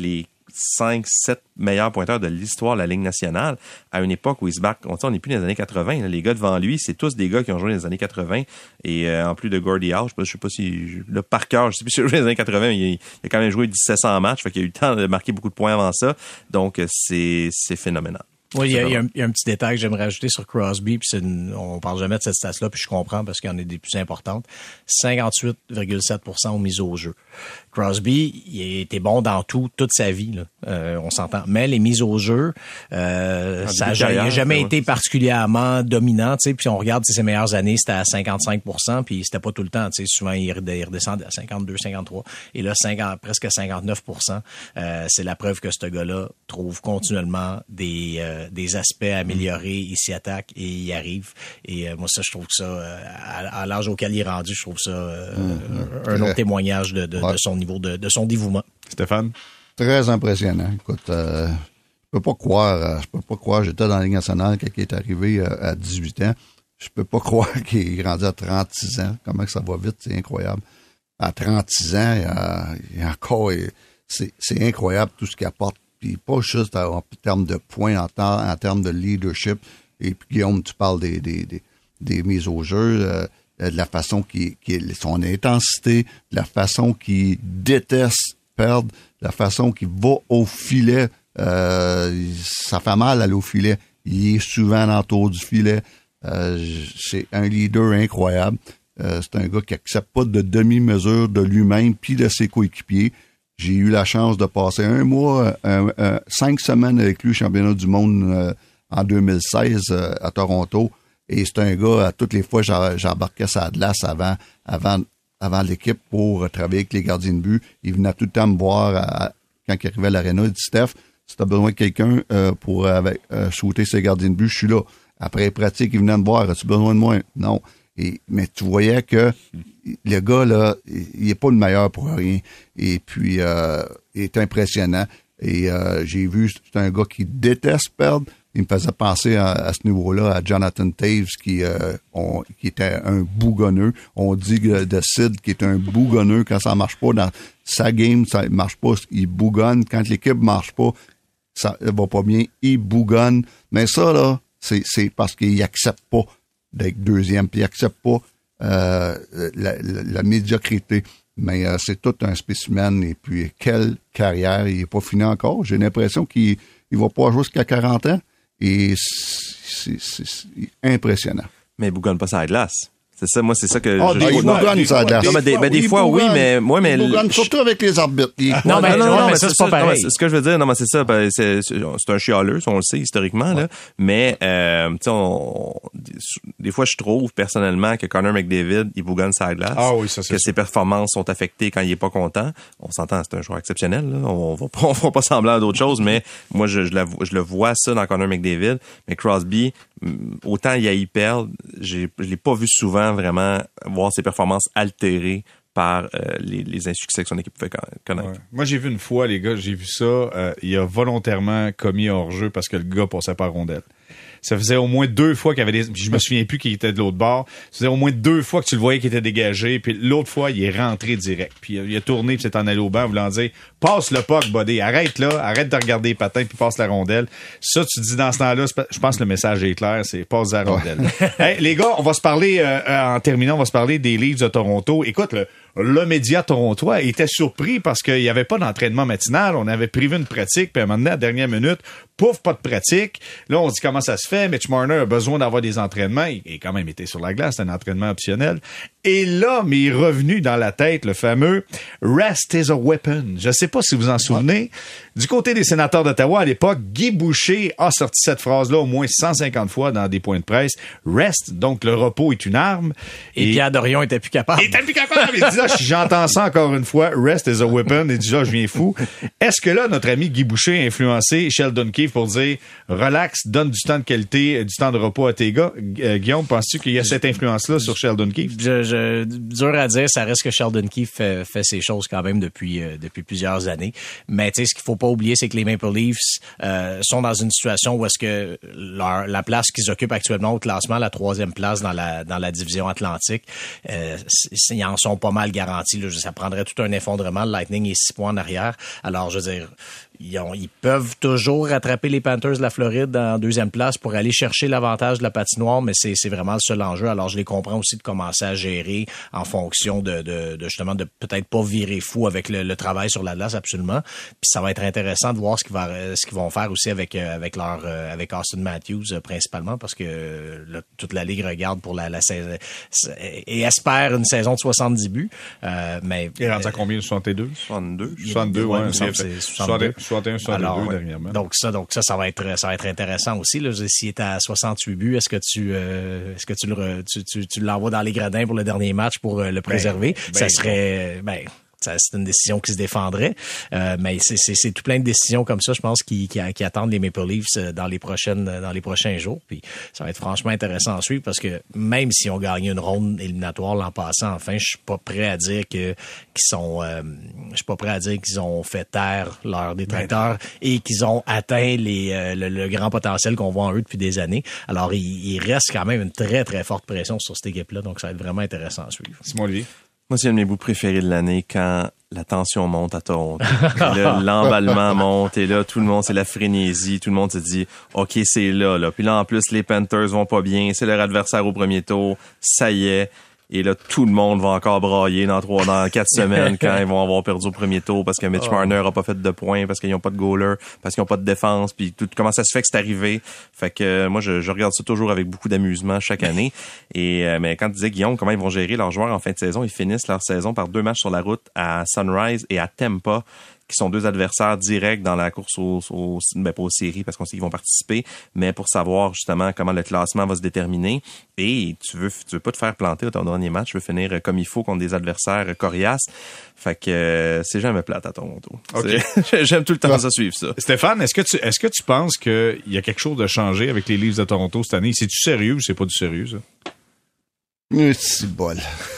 cinq, sept meilleurs pointeurs de l'histoire de la Ligue nationale à une époque où il se bat. On n'est plus dans les années quatre-vingts. Là. Les gars devant lui, c'est tous des gars qui ont joué dans les années quatre-vingts. Et euh, en plus de Gordie Howe, je ne sais pas si... Le par cœur, je sais plus si il a joué dans les années quatre-vingts, mais il, il a quand même joué dix-sept cents matchs. Fait qu'il a eu le temps de marquer beaucoup de points avant ça. Donc, c'est, c'est phénoménal. Oui, il y, a, il, y a un, il y a un petit détail que j'aimerais ajouter sur Crosby, puis c'est une, on parle jamais de cette stat-là, puis je comprends parce qu'il y en a des plus importantes. cinquante-huit virgule sept pour cent aux mises au jeu. Crosby, il était bon dans tout, toute sa vie, là. Euh, on s'entend. Mais les mises au jeu, euh, ça n'a jamais été particulièrement dominant, tu sais. Puis on regarde ses meilleures années, c'était à cinquante-cinq pour cent, puis c'était pas tout le temps, tu sais. Souvent, il redescendait à cinquante-deux, cinquante-trois. Et là, cinquante, presque cinquante-neuf pour cent. Euh, c'est la preuve que ce gars-là trouve continuellement des, euh, des aspects à améliorer. Il s'y attaque et il y arrive. Et euh, moi, ça, je trouve que ça, euh, à, à l'âge auquel il est rendu, je trouve ça euh, mmh, un autre témoignage de, de, ouais. de son niveau De, de son dévouement. Stéphane? Très impressionnant. Écoute, euh, je peux pas croire, euh, je peux pas croire, j'étais dans la Ligue nationale quand il est arrivé euh, à dix-huit ans. Je peux pas croire qu'il est rendu à trente-six ans. Comment que ça va vite, c'est incroyable. À trente-six ans, il y a, il y a encore, c'est, c'est incroyable tout ce qu'il apporte. Puis pas juste en, en termes de points, en, temps, en termes de leadership. Et puis Guillaume, tu parles des, des, des, des mises au jeu, euh, de la façon qui, qui son intensité, de la façon qu'il déteste perdre, de la façon qu'il va au filet. Euh, ça fait mal aller au filet. Il est souvent l'entour du filet. Euh, c'est un leader incroyable. Euh, c'est un gars qui accepte pas de demi-mesure de lui-même puis de ses coéquipiers. J'ai eu la chance de passer un mois, un, un, cinq semaines avec lui au championnat du monde euh, en deux mille seize euh, à Toronto. Et c'est un gars, à toutes les fois, j'embarquais sa glace avant, avant, avant l'équipe pour travailler avec les gardiens de but. Il venait tout le temps me voir à, quand il arrivait à l'aréna. Il dit, Steph, si t'as besoin de quelqu'un euh, pour avec, euh, shooter ses gardiens de but, je suis là. Après les pratiques, il venait me voir. As-tu besoin de moi? Non. Et, mais tu voyais que le gars, là, il est pas le meilleur pour rien. Et puis, euh, il est impressionnant. Et euh, j'ai vu, c'est un gars qui déteste perdre. Il me faisait penser à, à ce niveau-là à Jonathan Taves qui, euh, on, qui était un bougonneux. On dit de Sid qui est un bougonneux quand ça marche pas dans sa game, ça marche pas, il bougonne. Quand l'équipe marche pas, ça va pas bien, il bougonne. Mais ça, là, c'est, c'est parce qu'il accepte pas d'être deuxième, puis il accepte pas euh, la, la, la médiocrité. Mais euh, c'est tout un spécimen. Et puis, quelle carrière, il est pas fini encore. J'ai l'impression qu'il il va pas jouer jusqu'à quarante ans. Et c'est, c'est, c'est impressionnant. Mais il bougonne pas sa glace. C'est ça, moi, c'est ça que oh, je... Des, il bougonne sa glace. Non, mais des, ben, des fois, oui, mais moi, mais... Il bougonne surtout avec les arbitres. Il... Non, mais, non, non, non, mais ça, c'est pas pareil. Non, ce que je veux dire, non, mais c'est ça, ben, c'est, c'est, c'est un chialeux, on le sait, historiquement, ouais. là. Mais, euh, tu sais, on, des fois, je trouve, personnellement, que Connor McDavid, il bougonne sa glace. Ah oui, ça, c'est que ça. ses performances sont affectées quand il est pas content. On s'entend, c'est un joueur exceptionnel, là. On va pas, on va pas semblant à d'autres choses, mais moi, je, je, la, je le vois ça dans Connor McDavid. Mais Crosby, autant il a y perdre, j'ai, je l'ai pas vu souvent vraiment voir ses performances altérées par euh, les, les insuccès que son équipe fait connaître. Ouais. Moi, j'ai vu une fois, les gars, j'ai vu ça, euh, il a volontairement commis hors-jeu parce que le gars passait par rondelle. Ça faisait au moins deux fois qu'il y avait des... Je me souviens plus qu'il était de l'autre bord. Ça faisait au moins deux fois que tu le voyais qu'il était dégagé. Puis l'autre fois, il est rentré direct. Puis il a tourné puis s'est en allé au banc voulant dire « Passe le puck, buddy. Arrête là. Arrête de regarder les patins puis passe la rondelle. » Ça, tu dis dans ce temps-là, je pense que le message est clair. C'est « Passe la rondelle. » Hey, les gars, on va se parler, euh, en terminant, on va se parler des Leafs de Toronto. Écoute, le, le média torontois était surpris parce qu'il n'y avait pas d'entraînement matinal. On avait prévu une pratique. Puis à un moment donné, à la dernière minute, pouf, pas de pratique. Là, on se dit comment ça se fait. Mitch Marner a besoin d'avoir des entraînements. Il a quand même été sur la glace, c'est un entraînement optionnel. Et là, mais il est revenu dans la tête le fameux « Rest is a weapon ». Je ne sais pas si vous en souvenez. Du côté des sénateurs d'Ottawa, à l'époque, Guy Boucher a sorti cette phrase-là au moins cent cinquante fois dans des points de presse. « Rest », donc le repos est une arme. Et, et Pierre Dorion était plus capable. Il était plus capable. Il dit là, j'entends ça encore une fois, « Rest is a weapon », et déjà, je viens fou. Est-ce que là, notre ami Guy Boucher a influencé Sheldon Keefe pour dire « Relax, donne du temps de qualité, du temps de repos à tes gars ». Euh, Guillaume, penses-tu qu'il y a cette influence-là sur Sheldon Keefe? Je, je, dur à dire, ça reste que Sheldon Keefe fait, fait ses choses quand même depuis, euh, depuis plusieurs années. Mais tu sais, ce qu'il faut pas oublier, c'est que les Maple Leafs euh, sont dans une situation où est-ce que leur, la place qu'ils occupent actuellement au classement, la troisième place dans la, dans la division Atlantique, euh, ils en sont pas mal garantis. Là. Ça prendrait tout un effondrement. Le Lightning est six points en arrière. Alors, je veux dire, Ils, ont, ils peuvent toujours rattraper les Panthers de la Floride en deuxième place pour aller chercher l'avantage de la patinoire, mais c'est, c'est vraiment le seul enjeu. Alors, je les comprends aussi de commencer à gérer en fonction de, de, de justement, de peut-être pas virer fou avec le, le travail sur la glace, absolument. Puis ça va être intéressant de voir ce qu'ils, va, ce qu'ils vont faire aussi avec, avec leur, avec Austin Matthews, principalement, parce que là, toute la Ligue regarde pour la, la saison et espère une saison de soixante-dix buts. Euh, mais, il est rendu à combien? soixante-deux? soixante-deux? soixante-deux, ouais. ouais c'est soixante-deux. soixante et un, soixante-deux Alors, dernièrement. Donc ça, donc ça, ça va être, ça va être intéressant aussi. Là, s'il est à soixante-huit buts, est-ce que tu, euh, est-ce que tu le, tu, tu, tu l'envoies dans les gradins pour le dernier match pour euh, le préserver? Ben, ça ben, serait, ben. Ça, c'est une décision qui se défendrait, euh, mais c'est, c'est, c'est tout plein de décisions comme ça, je pense, qui, qui, qui attendent les Maple Leafs dans les prochaines, dans les prochains jours. Puis ça va être franchement intéressant à suivre parce que même si on gagne une ronde éliminatoire l'an passant, enfin, je suis pas prêt à dire que qu'ils sont, euh, je suis pas prêt à dire qu'ils ont fait taire leurs détracteurs et qu'ils ont atteint les, euh, le, le grand potentiel qu'on voit en eux depuis des années. Alors, il, il reste quand même une très très forte pression sur cette équipe-là, donc ça va être vraiment intéressant à suivre. Simon Olivier. Moi, c'est un de mes bouts préférés de l'année quand la tension monte à Toronto. Là, l'emballement monte et là, tout le monde, c'est la frénésie. Tout le monde se dit, OK, c'est là, là. Puis là, en plus, les Panthers vont pas bien. C'est leur adversaire au premier tour. Ça y est. Et là, tout le monde va encore brailler dans trois, dans quatre semaines quand ils vont avoir perdu au premier tour parce que Mitch oh. Marner a pas fait de points, parce qu'ils n'ont pas de goaler, parce qu'ils n'ont pas de défense, puis tout, comment ça se fait que c'est arrivé. Fait que euh, moi, je, je regarde ça toujours avec beaucoup d'amusement chaque année. Et euh, mais quand tu disais, Guillaume, comment ils vont gérer leurs joueurs en fin de saison, ils finissent leur saison par deux matchs sur la route à Sunrise et à Tampa, qui sont deux adversaires directs dans la course aux, aux ben pas aux séries parce qu'on sait qu'ils vont participer, mais pour savoir justement comment le classement va se déterminer. Et tu veux tu veux pas te faire planter au ton dernier match, tu veux finir comme il faut contre des adversaires coriaces. Fait que euh, c'est jamais plate à Toronto. Okay. J'aime tout le temps ça suivre ça. Stéphane, est-ce que tu est-ce que tu penses qu'il y a quelque chose de changé avec les Leafs de Toronto cette année? C'est-tu sérieux ou c'est pas du sérieux, ça? C'est bol.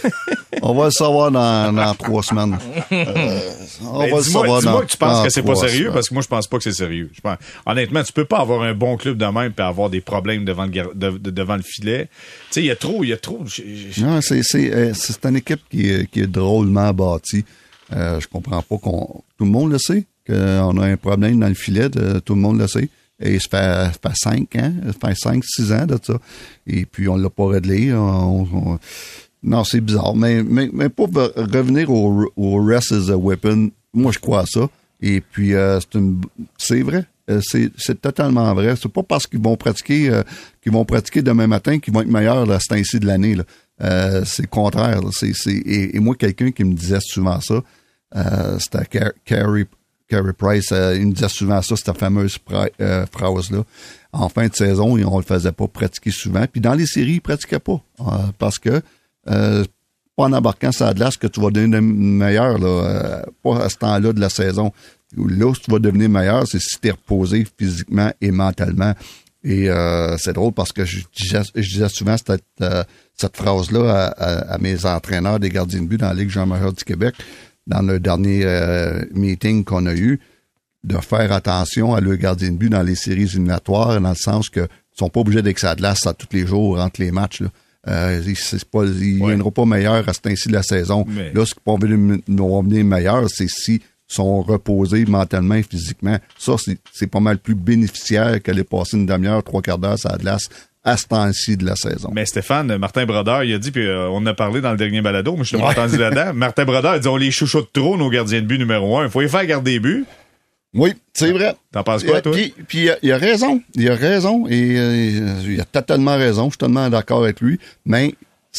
On va le savoir dans, dans trois semaines. Euh, on ben, va le savoir dis-moi dans, que tu penses que c'est pas sérieux, semaines. parce que moi, je pense pas que c'est sérieux. Je pense, honnêtement, tu peux pas avoir un bon club de même et avoir des problèmes devant le, de, de, devant le filet. Tu sais, il y a trop, il y a trop. Non, c'est, c'est, c'est une équipe qui est, qui est drôlement bâtie. Euh, je comprends pas qu'on, tout le monde le sait, qu'on a un problème dans le filet, de, tout le monde le sait. Et ça fait, ça fait cinq ans, ça fait cinq, six ans de ça. Et puis, on l'a pas réglé. On, on, non, c'est bizarre. Mais, mais, mais pour revenir au, au rest is a weapon, moi, je crois à ça. Et puis, euh, c'est une, c'est vrai. C'est, c'est totalement vrai. C'est pas parce qu'ils vont pratiquer, euh, qu'ils vont pratiquer demain matin qu'ils vont être meilleurs à ce temps-ci de l'année, là. Euh, c'est le contraire, là. C'est, c'est, et, et moi, quelqu'un qui me disait souvent ça, euh, c'était Car- Carey, Carey Price, euh, il me disait souvent ça, cette fameuse pra- euh, phrase-là. En fin de saison, on le faisait pas pratiquer souvent. Puis dans les séries, il pratiquait pas. Euh, parce que euh, pas en embarquant sur la glace que tu vas devenir meilleur, là, euh, pas à ce temps-là de la saison. Là où tu vas devenir meilleur, c'est si tu es reposé physiquement et mentalement. Et euh, c'est drôle parce que je disais, je disais souvent cette, euh, cette phrase-là à, à, à mes entraîneurs des gardiens de but dans la Ligue Jean-Major du Québec, dans le dernier euh, meeting qu'on a eu, de faire attention à leurs gardiens de but dans les séries éliminatoires, dans le sens que ils sont pas obligés d'être à de glace à tous les jours entre les matchs. Là. Euh, c'est pas, ils ne ouais. viendront pas meilleurs à ce temps-ci de la saison. Mais... Là, ce qui vont venir meilleurs, c'est si sont reposés mentalement et physiquement. Ça, c'est, c'est pas mal plus bénéficiaire qu'aller passer une demi-heure, trois quarts d'heure à la glace à ce temps-ci de la saison. Mais Stéphane, Martin Brodeur, il a dit, puis euh, on en a parlé dans le dernier balado, mais je t'ai pas entendu là-dedans. Martin Brodeur, il dit, on les chouchoute trop, nos gardiens de but numéro un. Il faut les faire garder des buts. Oui, c'est vrai. T'en penses quoi, toi? Puis, puis il a raison. Il a raison. Et euh, il a totalement raison. Je suis totalement d'accord avec lui. Mais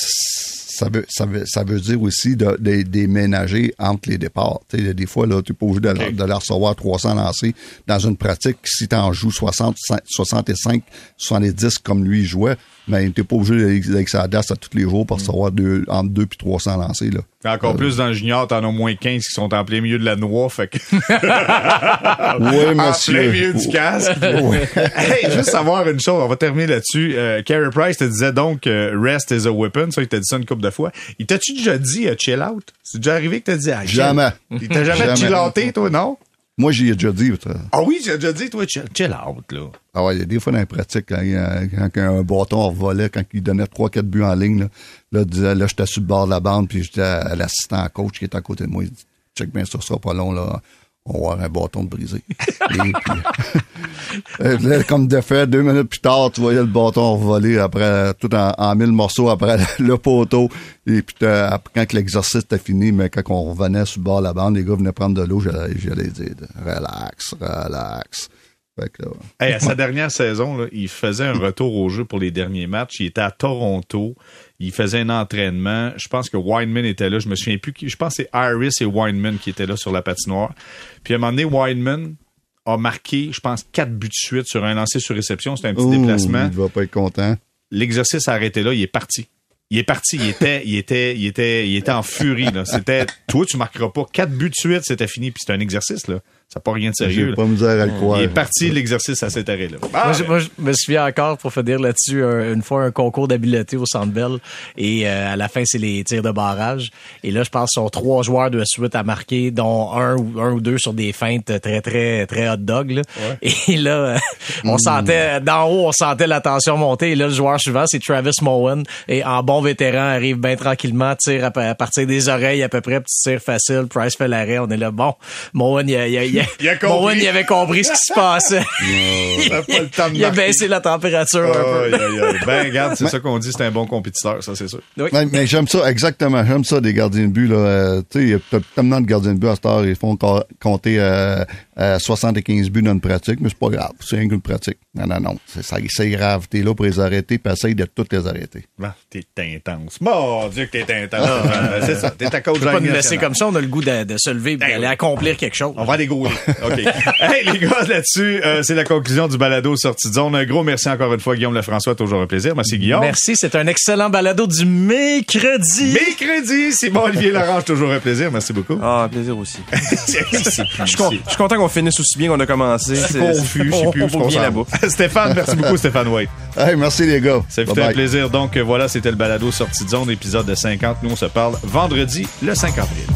ça veut, ça veut, ça veut dire aussi de, de, de ménager entre les départs. Tu sais, des fois, là, tu n'es pas obligé de, okay. de la recevoir trois cents lancés dans une pratique. Si tu en joues soixante, soixante-cinq, soixante-dix comme lui jouait, mais ben, tu n'es pas obligé d'être sur la glace à tous les jours pour mm. recevoir deux, entre deux puis trois cents lancés. Là. Encore euh, plus dans le junior, t'en as au moins quinze qui sont en plein milieu de la noix, fait que... oui, monsieur. En plein milieu du casque. Oui. Hey, juste savoir une chose, on va terminer là-dessus. Euh, Carey Price te disait donc euh, rest is a weapon, ça, il t'a dit ça une couple de fois. Il t'a-tu déjà dit uh, chill out? C'est déjà arrivé que t'as dit ah, jamais. Il t'a jamais, jamais. chill outé, toi, non? Moi, j'y ai déjà dit. Ça. Ah oui, j'ai déjà dit, toi, chill, chill out, là. Ah ouais, il y a des fois dans les pratiques, quand, quand un bâton revolait, quand il donnait trois quatre buts en ligne, là, là, disait, là, j'étais sur le bord de la bande, puis j'étais à, à l'assistant coach qui était à côté de moi. Il dit, check bien, ça sera pas long, là. on va avoir un bâton de brisé. Et puis, là, comme de fait, deux minutes plus tard, tu voyais le bâton voler après, tout en, en mille morceaux après le poteau. Et puis, quand l'exercice était fini, mais quand on revenait sur le bord de la bande, les gars venaient prendre de l'eau, j'allais, j'allais dire, relax, relax. Fait que là, hey, à sa dernière saison, là, il faisait un retour au jeu pour les derniers matchs. Il était à Toronto. Il faisait un entraînement. Je pense que Wideman était là. Je me souviens plus qui. Je pense que c'est Harris et Wideman qui étaient là sur la patinoire. Puis à un moment donné, Wideman a marqué, je pense, quatre buts de suite sur un lancer sur réception. C'était un petit ouh, déplacement. Il va pas être content. L'exercice a arrêté là. Il est parti. Il est parti. Il était, il était, il était, il était en furie, là. C'était, toi, tu marqueras pas quatre buts de suite. C'était fini. Puis c'était un exercice, là. Ça n'a pas rien de sérieux. J'ai pas me dire à le croire. Il est parti, l'exercice à cet arrêt-là. Ah, moi, je, moi, je me souviens encore, pour finir là-dessus, un, une fois un concours d'habileté au Centre Bell. Et euh, à la fin, c'est les tirs de barrage. Et là, je pense qu'ils sont trois joueurs de suite à marquer, dont un ou un ou deux sur des feintes très, très, très hot dog. Là. Ouais. Et là, euh, on mm. sentait, d'en haut, on sentait la tension monter. Et là, le joueur suivant, c'est Travis Moen. Et en bon vétéran, arrive bien tranquillement, tire à, à partir des oreilles à peu près, petit tir facile. Price fait l'arrêt. On est là, bon, Moen, il y a... Il y a, il y a Il a compris. Moen, il avait compris ce qui se passait. il, a pas le temps de il a baissé la température oh, un peu. Yeah, yeah. Ben, regarde, c'est mais, ça qu'on dit, c'est un bon compétiteur, ça, c'est sûr. Oui. Mais, mais j'aime ça, exactement. J'aime ça, des gardiens de but, là. Euh, tu sais, il y a tellement de gardiens de but à cette heure, ils font compter euh, euh, soixante-quinze buts dans une pratique, mais c'est pas grave. C'est rien qu'une pratique. Non, non, non. C'est, ça, c'est grave. T'es là pour les arrêter, puis essaye de toutes les arrêter. Ben, t'es intense. Mon Dieu que t'es intense. Ah, c'est ça. T'es à cause de pas nous laisser comme ça, on a le goût de, de se lever et d'aller accomplir quelque chose. On va aller gauler. OK. Hey, les gars, là-dessus, euh, c'est la conclusion du balado Sortie de zone. Un gros merci encore une fois, Guillaume Lefrançois. Toujours un plaisir. Merci, Guillaume. Merci. C'est un excellent balado du mercredi. Mercredi. C'est bon, Olivier Larange. Toujours un plaisir. Merci beaucoup. Ah, un plaisir aussi. Je suis con, content qu'on finisse aussi bien qu'on a commencé. Je suis confus. Je sais plus où on vient là-bas. Stéphane, merci beaucoup, Stéphane White. Hey, merci, les gars. Ça fait un plaisir. Donc, voilà, c'était le balado Sortie de zone, épisode de cinquante. Nous, on se parle vendredi, le cinq avril.